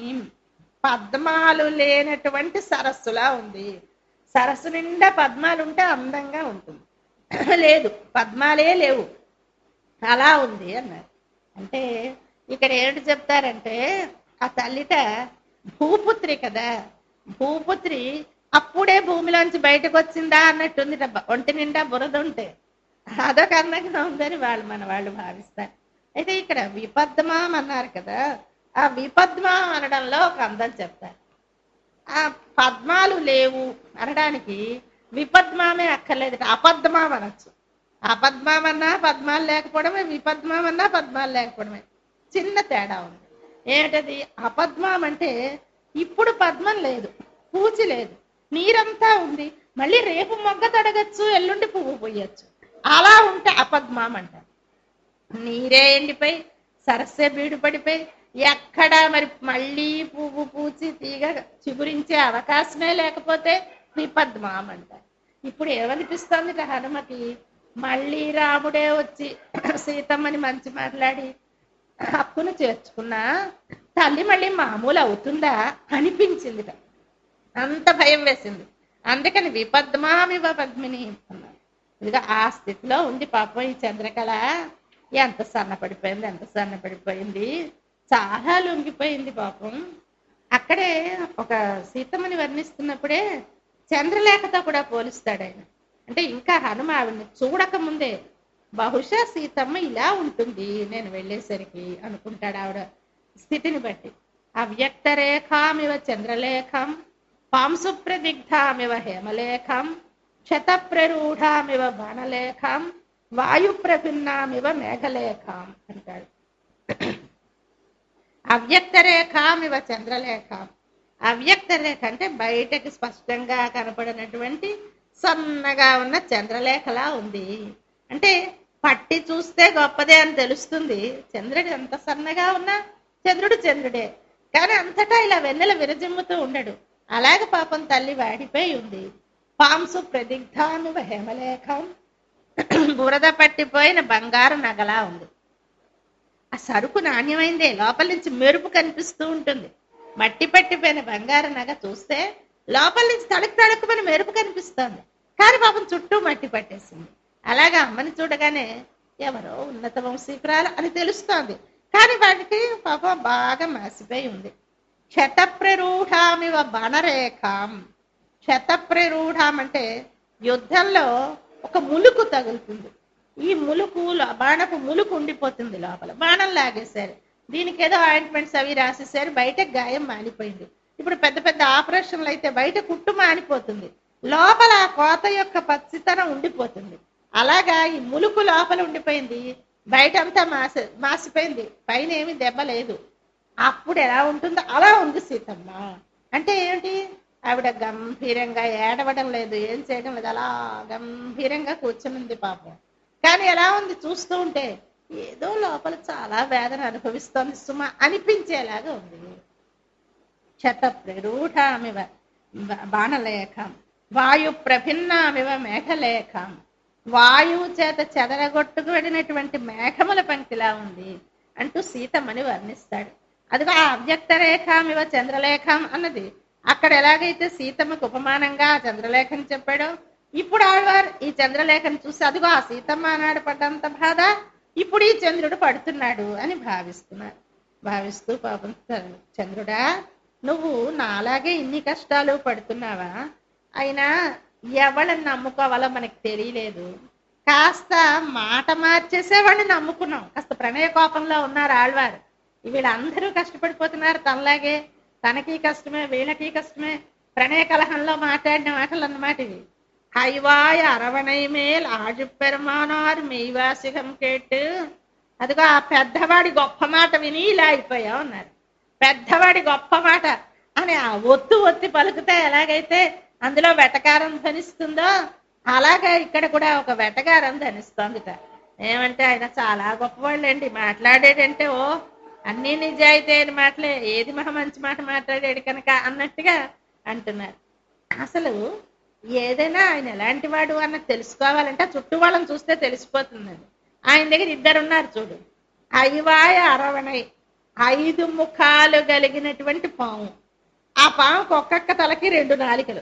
పద్మాలు లేనటువంటి సరస్సులా ఉంది. సరస్సు నిండా పద్మాలు ఉంటే అందంగా ఉంటుంది, లేదు పద్మాలే లేవు, అలా ఉంది అన్నారు. అంటే ఇక్కడ ఏంటి చెప్తారంటే, ఆ తల్లిట భూపుత్రి కదా, భూపుత్రి అప్పుడే భూమిలోంచి బయటకు వచ్చిందా అన్నట్టుంది. ఒంటి నిండా బురద ఉంటే అదొక అందంగా ఉందని మన వాళ్ళు భావిస్తారు. అయితే ఇక్కడ విపద్మాం అన్నారు కదా, ఆ విపద్మాం అనడంలో ఒక అందం చెప్తారు. ఆ పద్మాలు లేవు అనడానికి విపద్మామే అక్కర్లేదు, అపద్మాం అనొచ్చు. అపద్మాం అన్నా పద్మాలు లేకపోవడమే, విపద్మాం అన్నా పద్మాలు లేకపోవడమే, చిన్న తేడా ఉంది. ఏంటది? అపద్మాం అంటే ఇప్పుడు పద్మం లేదు, పూచి లేదు, నీరంతా ఉంది, మళ్ళీ రేపు మొగ్గ తడగచ్చు, ఎల్లుండి పువ్వు పోయచ్చు, అలా ఉంటే అపద్మాం అంటారు. నీరే ఎండిపోయి సరస్సే బీడు పడిపోయి ఎక్కడా మరి మళ్ళీ పువ్వు పూచి తీగ చిగురించే అవకాశమే లేకపోతే విపద్మాం అంటారు. ఇప్పుడు ఏమనిపిస్తోంది హనుమకి? మళ్ళీ రాముడే వచ్చి సీతమ్మని మంచి మాట్లాడి హక్కును చేర్చుకున్నా తల్లి మళ్ళీ మామూలు అవుతుందా అనిపించిందిట. అంత భయం వేసింది. అందుకని విపద్మామివ పద్మిని అన్నారు. ఇదిగా ఆ స్థితిలో ఉంది పాపం ఈ చంద్రకళ. ఎంత సన్నపడిపోయింది, ఎంత సన్నపడిపోయింది, చాలా లొంగిపోయింది పాపం. అక్కడే ఒక సీతమ్మని వర్ణిస్తున్నప్పుడే చంద్రలేఖతో కూడా పోలిస్తాడు ఆయన. అంటే ఇంకా హనుమ ఆవిడని చూడక ముందే బహుశా సీతమ్మ ఇలా ఉంటుంది నేను వెళ్ళేసరికి అనుకుంటాడు ఆవిడ స్థితిని బట్టి. అవ్యక్త రేఖామివ చంద్రలేఖం, పాంసు ప్రదిగ్ధామివ హేమలేఖం, శతప్రరూఢామివ బాణలేఖం, వాయు ప్రభిన్నామివ మేఘలేఖం అంటాడు. అవ్యక్త రేఖామివ చంద్రలేఖం. అవ్యక్త రేఖ అంటే బయటకి స్పష్టంగా కనపడినటువంటి సన్నగా ఉన్న చంద్రలేఖలా ఉంది. అంటే పట్టి చూస్తే గొప్పదే అని తెలుస్తుంది. చంద్రుడు ఎంత సన్నగా ఉన్నా చంద్రుడు చంద్రుడే, కానీ అంతటా ఇలా వెన్నెల విరజిమ్ముతూ ఉండడు. అలాగే పాపం తల్లి వాడిపోయి ఉంది. పాంసు ప్రదిగ్ధామివ హేమలేఖం, బురద పట్టిపోయిన బంగారు నగలా ఉంది. ఆ సరుకు నాణ్యమైందే, లోపల నుంచి మెరుపు కనిపిస్తూ ఉంటుంది. మట్టి పట్టిపోయిన బంగారు నగ చూస్తే లోపల నుంచి తడుకు తడుకుమని మెరుపు కనిపిస్తోంది, కానీ పాపం చుట్టూ మట్టి పట్టేసింది. అలాగా అమ్మని చూడగానే ఎవరో ఉన్నత వంశీకురాలు అని తెలుస్తోంది, కానీ వాటికి పాపం బాగా మాసిపోయి ఉంది. శతప్రరూఢామివ బాణరేఖం. శతప్రరూఢం అంటే యుద్ధంలో ఒక ములుకు తగులుతుంది. ఈ ములుకు బాణపు ములుకు ఉండిపోతుంది లోపల, బాణం లాగేశారు, దీనికి ఏదో ఆయింట్మెంట్స్ అవి రాసేసారు, బయట గాయం మానిపోయింది. ఇప్పుడు పెద్ద పెద్ద ఆపరేషన్లు అయితే బయట కుట్టు మానిపోతుంది, లోపల ఆ కోత యొక్క పచ్చితనం ఉండిపోతుంది. అలాగా ఈ ములుకు లోపల ఉండిపోయింది, బయట అంతా మాసిపోయింది, పైన ఏమి దెబ్బ లేదు. అప్పుడు ఎలా ఉంటుందో అలా ఉంది సీతమ్మ. అంటే ఏమిటి? ఆవిడ గంభీరంగా ఏడవడం లేదు, ఏం చేయడం లేదు, అలా గంభీరంగా కూర్చుని ఉంది పాపం. కానీ ఎలా ఉంది చూస్తూ ఉంటే? ఏదో లోపల చాలా వేదన అనుభవిస్తోంది సుమ అనిపించేలాగా ఉంది. శతప్రరూఢామివ బాణలేఖం వాయు ప్రభిన్నామివ మేఘలేఖం. వాయువు చేత చెదరగొట్టుకుబడినటువంటి మేఘముల పంక్తిలా ఉంది అంటూ సీతమ్మని వర్ణిస్తాడు. అదిగో ఆ అవ్యక్త రేఖామివ చంద్రలేఖం అన్నది అక్కడ ఎలాగైతే సీతమ్మకు ఉపమానంగా చంద్రలేఖని చెప్పాడో, ఇప్పుడు ఆళ్వారు ఈ చంద్రలేఖను చూసి అదిగో ఆ సీతమ్మ ఆనాడు పడ్డంత బాధ ఇప్పుడు ఈ చంద్రుడు పడుతున్నాడు అని భావిస్తున్నారు. భావిస్తూ పాపం చంద్రుడా, నువ్వు నాలాగే ఇన్ని కష్టాలు పడుతున్నావా? అయినా ఎవళ్ళని నమ్ముకోవాలో మనకి తెలియలేదు. కాస్త మాట మార్చేసేవాడిని నమ్ముకున్నాం. కాస్త ప్రణయ కోపంలో ఉన్నారు ఆళ్వారు. వీళ్ళందరూ కష్టపడిపోతున్నారు తనలాగే. తనకి కష్టమే, వీళ్ళకి కష్టమే. ప్రణయ కలహంలో మాట్లాడిన మాటలు అన్నమాట ఇవి. హైవాయ అరవణై మేల్ ఆజు పెరుమానారు మెయ్వాసిగం కేట్టు. అదిగో ఆ పెద్దవాడి గొప్ప మాట విని ఇలా అయిపోయావు అన్నారు. పెద్దవాడి గొప్ప మాట అని ఆ ఒత్తు ఒత్తి పలుకుతే ఎలాగైతే అందులో వెటకారం ధ్వనిస్తుందో అలాగే ఇక్కడ కూడా ఒక వెటకారం ధ్వనిస్తోందిట. ఏమంటే ఆయన చాలా గొప్పవాళ్ళండి, మాట్లాడేటంటే ఓ అన్ని నిజాయితీ అయిన మాటలే, ఏది మంచి మాట మాట్లాడాడు కనుక అన్నట్టుగా అంటున్నారు. అసలు ఏదైనా ఆయన ఎలాంటి వాడు అన్నది తెలుసుకోవాలంటే చుట్టూ వాళ్ళని చూస్తే తెలిసిపోతుందండి. ఆయన దగ్గర ఇద్దరు ఉన్నారు చూడు. ఐవాయ అరవణై 5 ముఖాలు కలిగినటువంటి పాము. ఆ పాముకు ఒక్కొక్క తలకి 2 నాలికలు,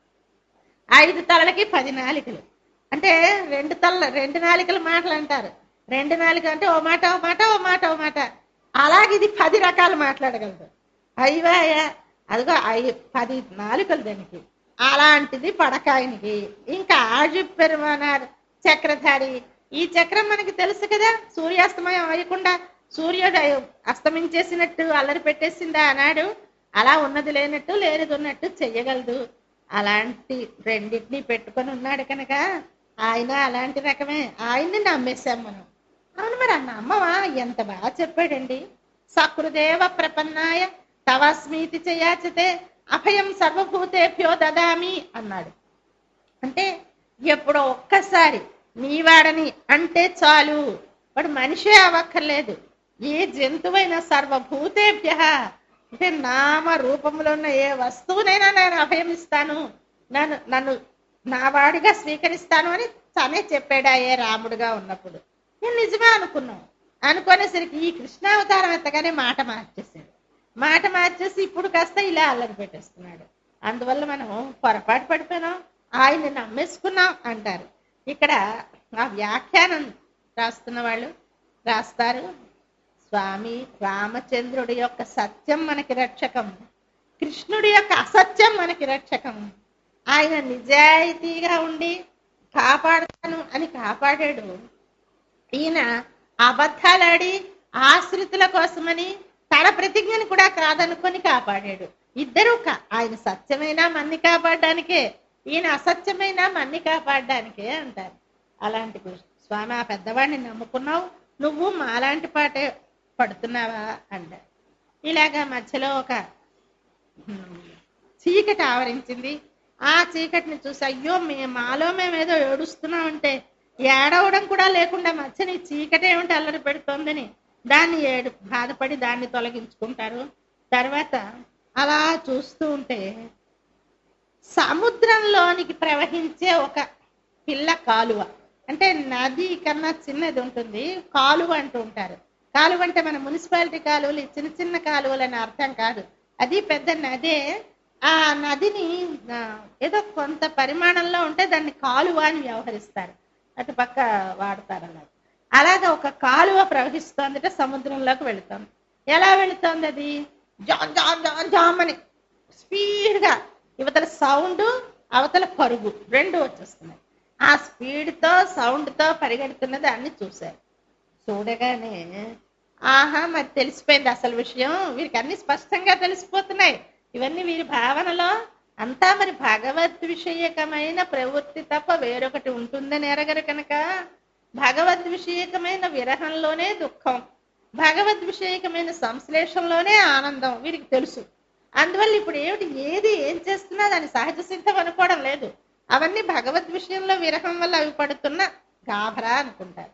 5 తలలకి 10 నాలికలు. అంటే 2 నాలికలు మాటలు అంటారు. 2 నాలికలు అంటే ఓ మాట ఓ మాట ఓ మాట ఓ మాట. అలాగే ఇది 10 రకాలు మాట్లాడగలదు. ఐవాయ అదిగో 10 నాలుకలు దానికి. అలాంటిది పడకాయనికి. ఇంకా ఆజు పెరుమానారు చక్రధారి. ఈ చక్రం మనకి తెలుసు కదా, సూర్యాస్తమయం అయ్యకుండా సూర్యోదయం అస్తమించేసినట్టు అల్లరి పెట్టేసిందా అన్నాడు. అలా ఉన్నది లేనట్టు లేనిది ఉన్నట్టు చెయ్యగలదు. అలాంటి రెండింటినీ పెట్టుకొని ఉన్నాడు కనుక ఆయన అలాంటి రకమే. ఆయన్ని నమ్మేశాం మనం. అవును, మరి అన్న అమ్మవా ఎంత బాగా చెప్పాడండి. సకృదేవ ప్రపన్నాయ తవస్మీతి చయాచతే అభయం సర్వభూతేభ్యో దదామి అన్నాడు. అంటే ఎప్పుడో ఒక్కసారి నీవాడని అంటే చాలు, వాడు మనిషే అవ్వక్కర్లేదు, ఏ జంతువైనా సర్వభూతేభ్య అంటే నామ రూపంలో ఉన్న ఏ వస్తువునైనా నేను అభయం ఇస్తాను, నన్ను నా వాడిగా స్వీకరిస్తాను అని తనే చెప్పాడా ఏ రాముడుగా ఉన్నప్పుడు. నేను నిజమే అనుకున్నాం. అనుకునేసరికి ఈ కృష్ణావతారం ఎత్తగానే మాట మార్చేసాడు. మాట మార్చేసి ఇప్పుడు కాస్త ఇలా అల్లరి పెట్టేస్తున్నాడు. అందువల్ల మనం పొరపాటు పడిపోయినాం, ఆయన్ని నమ్మేసుకున్నాం అంటారు. ఇక్కడ ఆ వ్యాఖ్యానం రాస్తున్న వాళ్ళు రాస్తారు, స్వామి రామచంద్రుడి యొక్క సత్యం మనకి రక్షకం, కృష్ణుడి యొక్క అసత్యం మనకి రక్షకం. ఆయన నిజాయితీగా ఉండి కాపాడుతాను అని కాపాడాడు. ఈయన అబద్ధాలాడి ఆశ్రితుల కోసమని తన ప్రతిజ్ఞని కూడా కాదనుకొని కాపాడాడు. ఇద్దరు ఆయన సత్యమైన మన్ని కాపాడడానికే, ఈయన అసత్యమైన మన్ని కాపాడడానికే అంటారు. అలాంటి స్వామి ఆ పెద్దవాడిని నమ్ముకున్నావు, నువ్వు మాలాంటి పాటే పడుతున్నావా అంటారు. ఇలాగా మధ్యలో ఒక చీకటి ఆవరించింది. ఆ చీకటిని చూసి అయ్యో మాలో మేమేదో ఏడుస్తున్నామంటే ఏడవడం కూడా లేకుండా మధ్యని చీకటి ఏమిటి అల్లరి పెడుతోందని దాన్ని బాధపడి దాన్ని తొలగించుకుంటారు. తర్వాత అలా చూస్తూ ఉంటే సముద్రంలోనికి ప్రవహించే ఒక పిల్ల కాలువ, అంటే నది కన్నా చిన్నది ఉంటుంది, కాలువ అంటూ ఉంటారు. కాలువ అంటే మన మున్సిపాలిటీ కాలువలు చిన్న చిన్న కాలువలు అని అర్థం కాదు, అది పెద్ద నదే. ఆ నదిని ఏదో కొంత పరిమాణంలో ఉంటే దాన్ని కాలువ అని వ్యవహరిస్తారు, అటు పక్క వాడతారు. అలాగా ఒక కాలువ ప్రవహిస్తోంది, సముద్రంలోకి వెళుతోంది. ఎలా వెళుతోంది అది? జామ్ జామ్ జామ్ జామ్ అని స్పీడ్గా, యువతల సౌండ్ అవతల పరుగు రెండు వచ్చేస్తున్నాయి. ఆ స్పీడ్తో సౌండ్తో పరిగెడుతున్నది అన్ని చూశారు. చూడగానే ఆహా మరి తెలిసిపోయింది అసలు విషయం, వీరికి అన్ని స్పష్టంగా తెలిసిపోతున్నాయి. ఇవన్నీ వీరి భావనలో అంతా మరి భగవద్ విషయకమైన ప్రవృత్తి తప్ప వేరొకటి ఉంటుందని ఎరగరు కనుక భగవద్ విషయకమైన విరహంలోనే దుఃఖం, భగవద్ విషయకమైన సంశ్లేషంలోనే ఆనందం వీరికి తెలుసు. అందువల్ల ఇప్పుడు ఏది ఏం చేస్తున్నా దాని సహజ సిద్ధం అనుకోవడం లేదు. అవన్నీ భగవద్ విషయంలో విరహం వల్ల అవి పడుతున్న గాభరా అనుకుంటారు.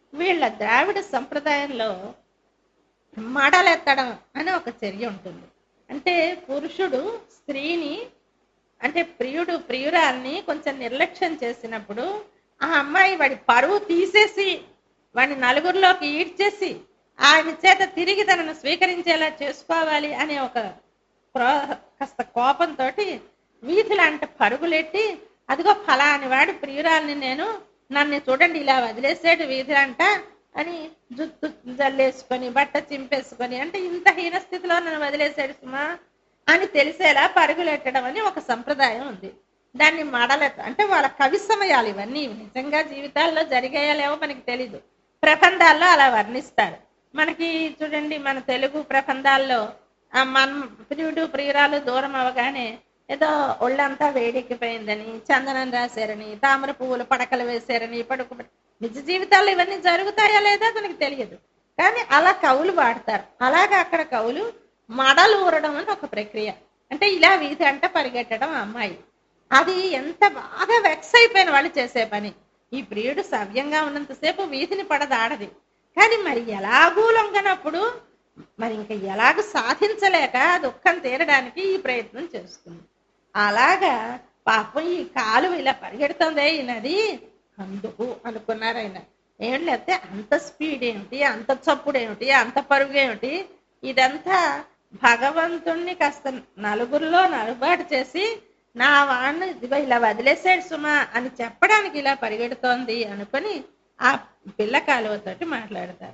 వీళ్ళ ద్రావిడ సంప్రదాయంలో మడలెత్తడం అని ఒక చర్య ఉంటుంది. అంటే పురుషుడు స్త్రీని, అంటే ప్రియుడు ప్రియురాల్ని కొంచెం నిర్లక్ష్యం చేసినప్పుడు ఆ అమ్మాయి వాడి పరువు తీసేసి వాడిని నలుగురిలోకి ఈడ్చేసి ఆయన చేత తిరిగి తనను స్వీకరించేలా చేసుకోవాలి అనే ఒక కాస్త కోపంతో వీధులంట పరుగులెట్టి, అదిగో ఫలాని వాడు ప్రియురాల్ని నేను, నన్ను చూడండి ఇలా వదిలేసాడు వీధులంట అని జుత్తు జల్లేసుకొని బట్ట చింపేసుకొని, అంటే ఇంత హీన స్థితిలో నన్ను వదిలేసాడు సుమా అని తెలిసేలా పరుగులెట్టడం అని ఒక సంప్రదాయం ఉంది. దాన్ని అంటే వాళ్ళ కవి సమయాలు ఇవన్నీ, నిజంగా జీవితాల్లో జరిగాయాలేవో మనకి తెలీదు, ప్రబంధాల్లో అలా వర్ణిస్తారు. మనకి చూడండి, మన తెలుగు ప్రబంధాల్లో మన ప్రియుడు ప్రియురాలు దూరం అవగానే ఏదో ఒళ్ళంతా వేడెక్కిపోయిందని చందనం రాశారని, తామర పువ్వులు పడకలు వేశారని, నిజ జీవితాల్లో ఇవన్నీ జరుగుతాయా లేదా మనకి తెలియదు, కానీ అలా కవులు వాడతారు. అలాగా అక్కడ కవులు మడలు ఊరడం అని ఒక ప్రక్రియ. అంటే ఇలా వీధి అంట పరిగెట్టడం అమ్మాయి, అది ఎంత బాగా వెక్స్ అయిపోయిన వాళ్ళు చేసే పని. ఈ ప్రియుడు సవ్యంగా ఉన్నంతసేపు వీధిని పడదాడది, కానీ మరి ఎలాగూ లొంగనప్పుడు మరి ఇంకా ఎలాగూ సాధించలేక దుఃఖం తీరడానికి ఈ ప్రయత్నం చేస్తుంది. అలాగా పాపం ఈ కాలు ఇలా పరిగెడుతుంది ఈ నది, అందుకు అనుకున్నారు ఆయన. ఏం లేకపోతే అంత స్పీడ్ ఏమిటి, అంత చప్పుడు ఏమిటి, అంత పరుగు ఏమిటి, ఇదంతా భగవంతుణ్ణి కాస్త నలుగురిలో నలుబాటు చేసి నా వాడిని ఇదిగో ఇలా వదిలేసాడు సుమా అని చెప్పడానికి ఇలా పరిగెడుతోంది అనుకొని ఆ పిల్ల కాలువతోటి మాట్లాడతారు.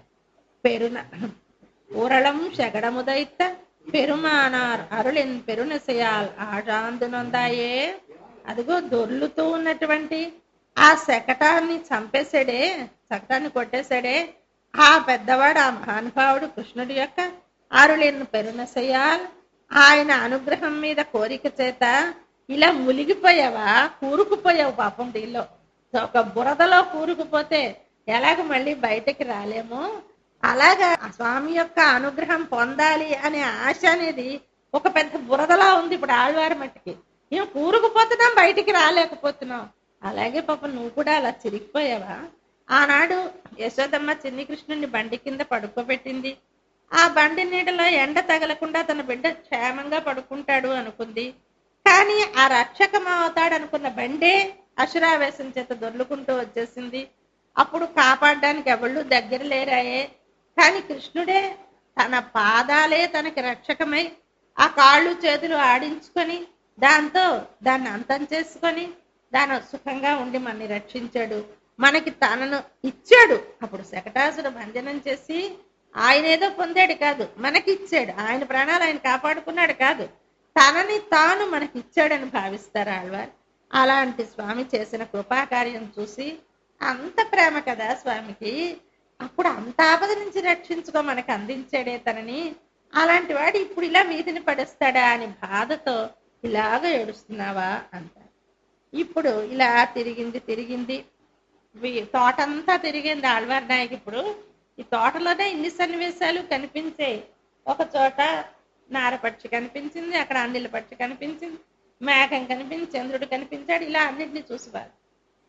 ఊరళం శగడముదైత పెరుమానార్ అరుళిన్ పెరునసయాల్ ఆజాందునొందాయే. అదిగో దొర్లుతూ ఉన్నటువంటి ఆ శకటాన్ని చంపేశాడే, శకటాన్ని కొట్టేశాడే ఆ పెద్దవాడు, ఆ మహానుభావుడు కృష్ణుడి యొక్క అరుళిన్ పెరునసయాల్, ఆయన అనుగ్రహం మీద కోరిక చేత ఇలా మునిగిపోయావా, కూరుకుపోయావు పాపం దీనిలో. ఒక బురదలో కూరుకుపోతే ఎలాగ మళ్ళీ బయటకి రాలేమో, అలాగా స్వామి యొక్క అనుగ్రహం పొందాలి అనే ఆశ అనేది ఒక పెద్ద బురదలా ఉంది ఇప్పుడు ఆళ్వారి మట్టికి. మేము కూరుకుపోతున్నాం, బయటికి రాలేకపోతున్నాం. అలాగే పాపం నువ్వు కూడా అలా చిరిగిపోయావా. ఆనాడు యశోదమ్మ చిన్ని కృష్ణుని బండి కింద పడుకోబెట్టింది. ఆ బండి నీడలో ఎండ తగలకుండా తన బిడ్డ క్షేమంగా పడుకుంటాడు అనుకుంది. కానీ ఆ రక్షకం అవుతాడు అనుకున్న బండే అసురావేశం చేత దొర్లుకుంటూ వచ్చేసింది. అప్పుడు కాపాడడానికి ఎవళ్ళు దగ్గర లేరాయే, కానీ కృష్ణుడే తన పాదాలే తనకి రక్షకమై ఆ కాళ్ళు చేతులు ఆడించుకొని దాంతో దాన్ని అంతం చేసుకొని దాని సుఖంగా ఉండి మనని రక్షించాడు, మనకి తనను ఇచ్చాడు. అప్పుడు శకటాసుర భంజనం చేసి ఆయన ఏదో పొందాడు కాదు, మనకి ఇచ్చాడు. ఆయన ప్రాణాలు ఆయన కాపాడుకున్నాడు కాదు, తనని తాను మనకి ఇచ్చాడని భావిస్తారు ఆళ్వారు. అలాంటి స్వామి చేసిన కృపాకార్యం చూసి అంత ప్రేమ కదా స్వామికి, అప్పుడు అంత ఆపద నుంచి రక్షించుకో మనకు అందించాడే తనని, అలాంటి వాడు ఇప్పుడు ఇలా వీధిని పడేస్తాడా అని బాధతో ఇలాగ ఏడుస్తున్నావా అంటారు. ఇప్పుడు ఇలా తిరిగింది తోటంతా తిరిగింది ఆళ్వారి నాయకి. ఇప్పుడు ఈ తోటలోనే ఇన్ని సన్నివేశాలు కనిపించే, ఒక చోట నారపక్షి కనిపించింది, అక్కడ అందిల పక్షి కనిపించింది, మేఘం కనిపించి చంద్రుడు కనిపించాడు, ఇలా అన్నింటినీ చూసేవారు.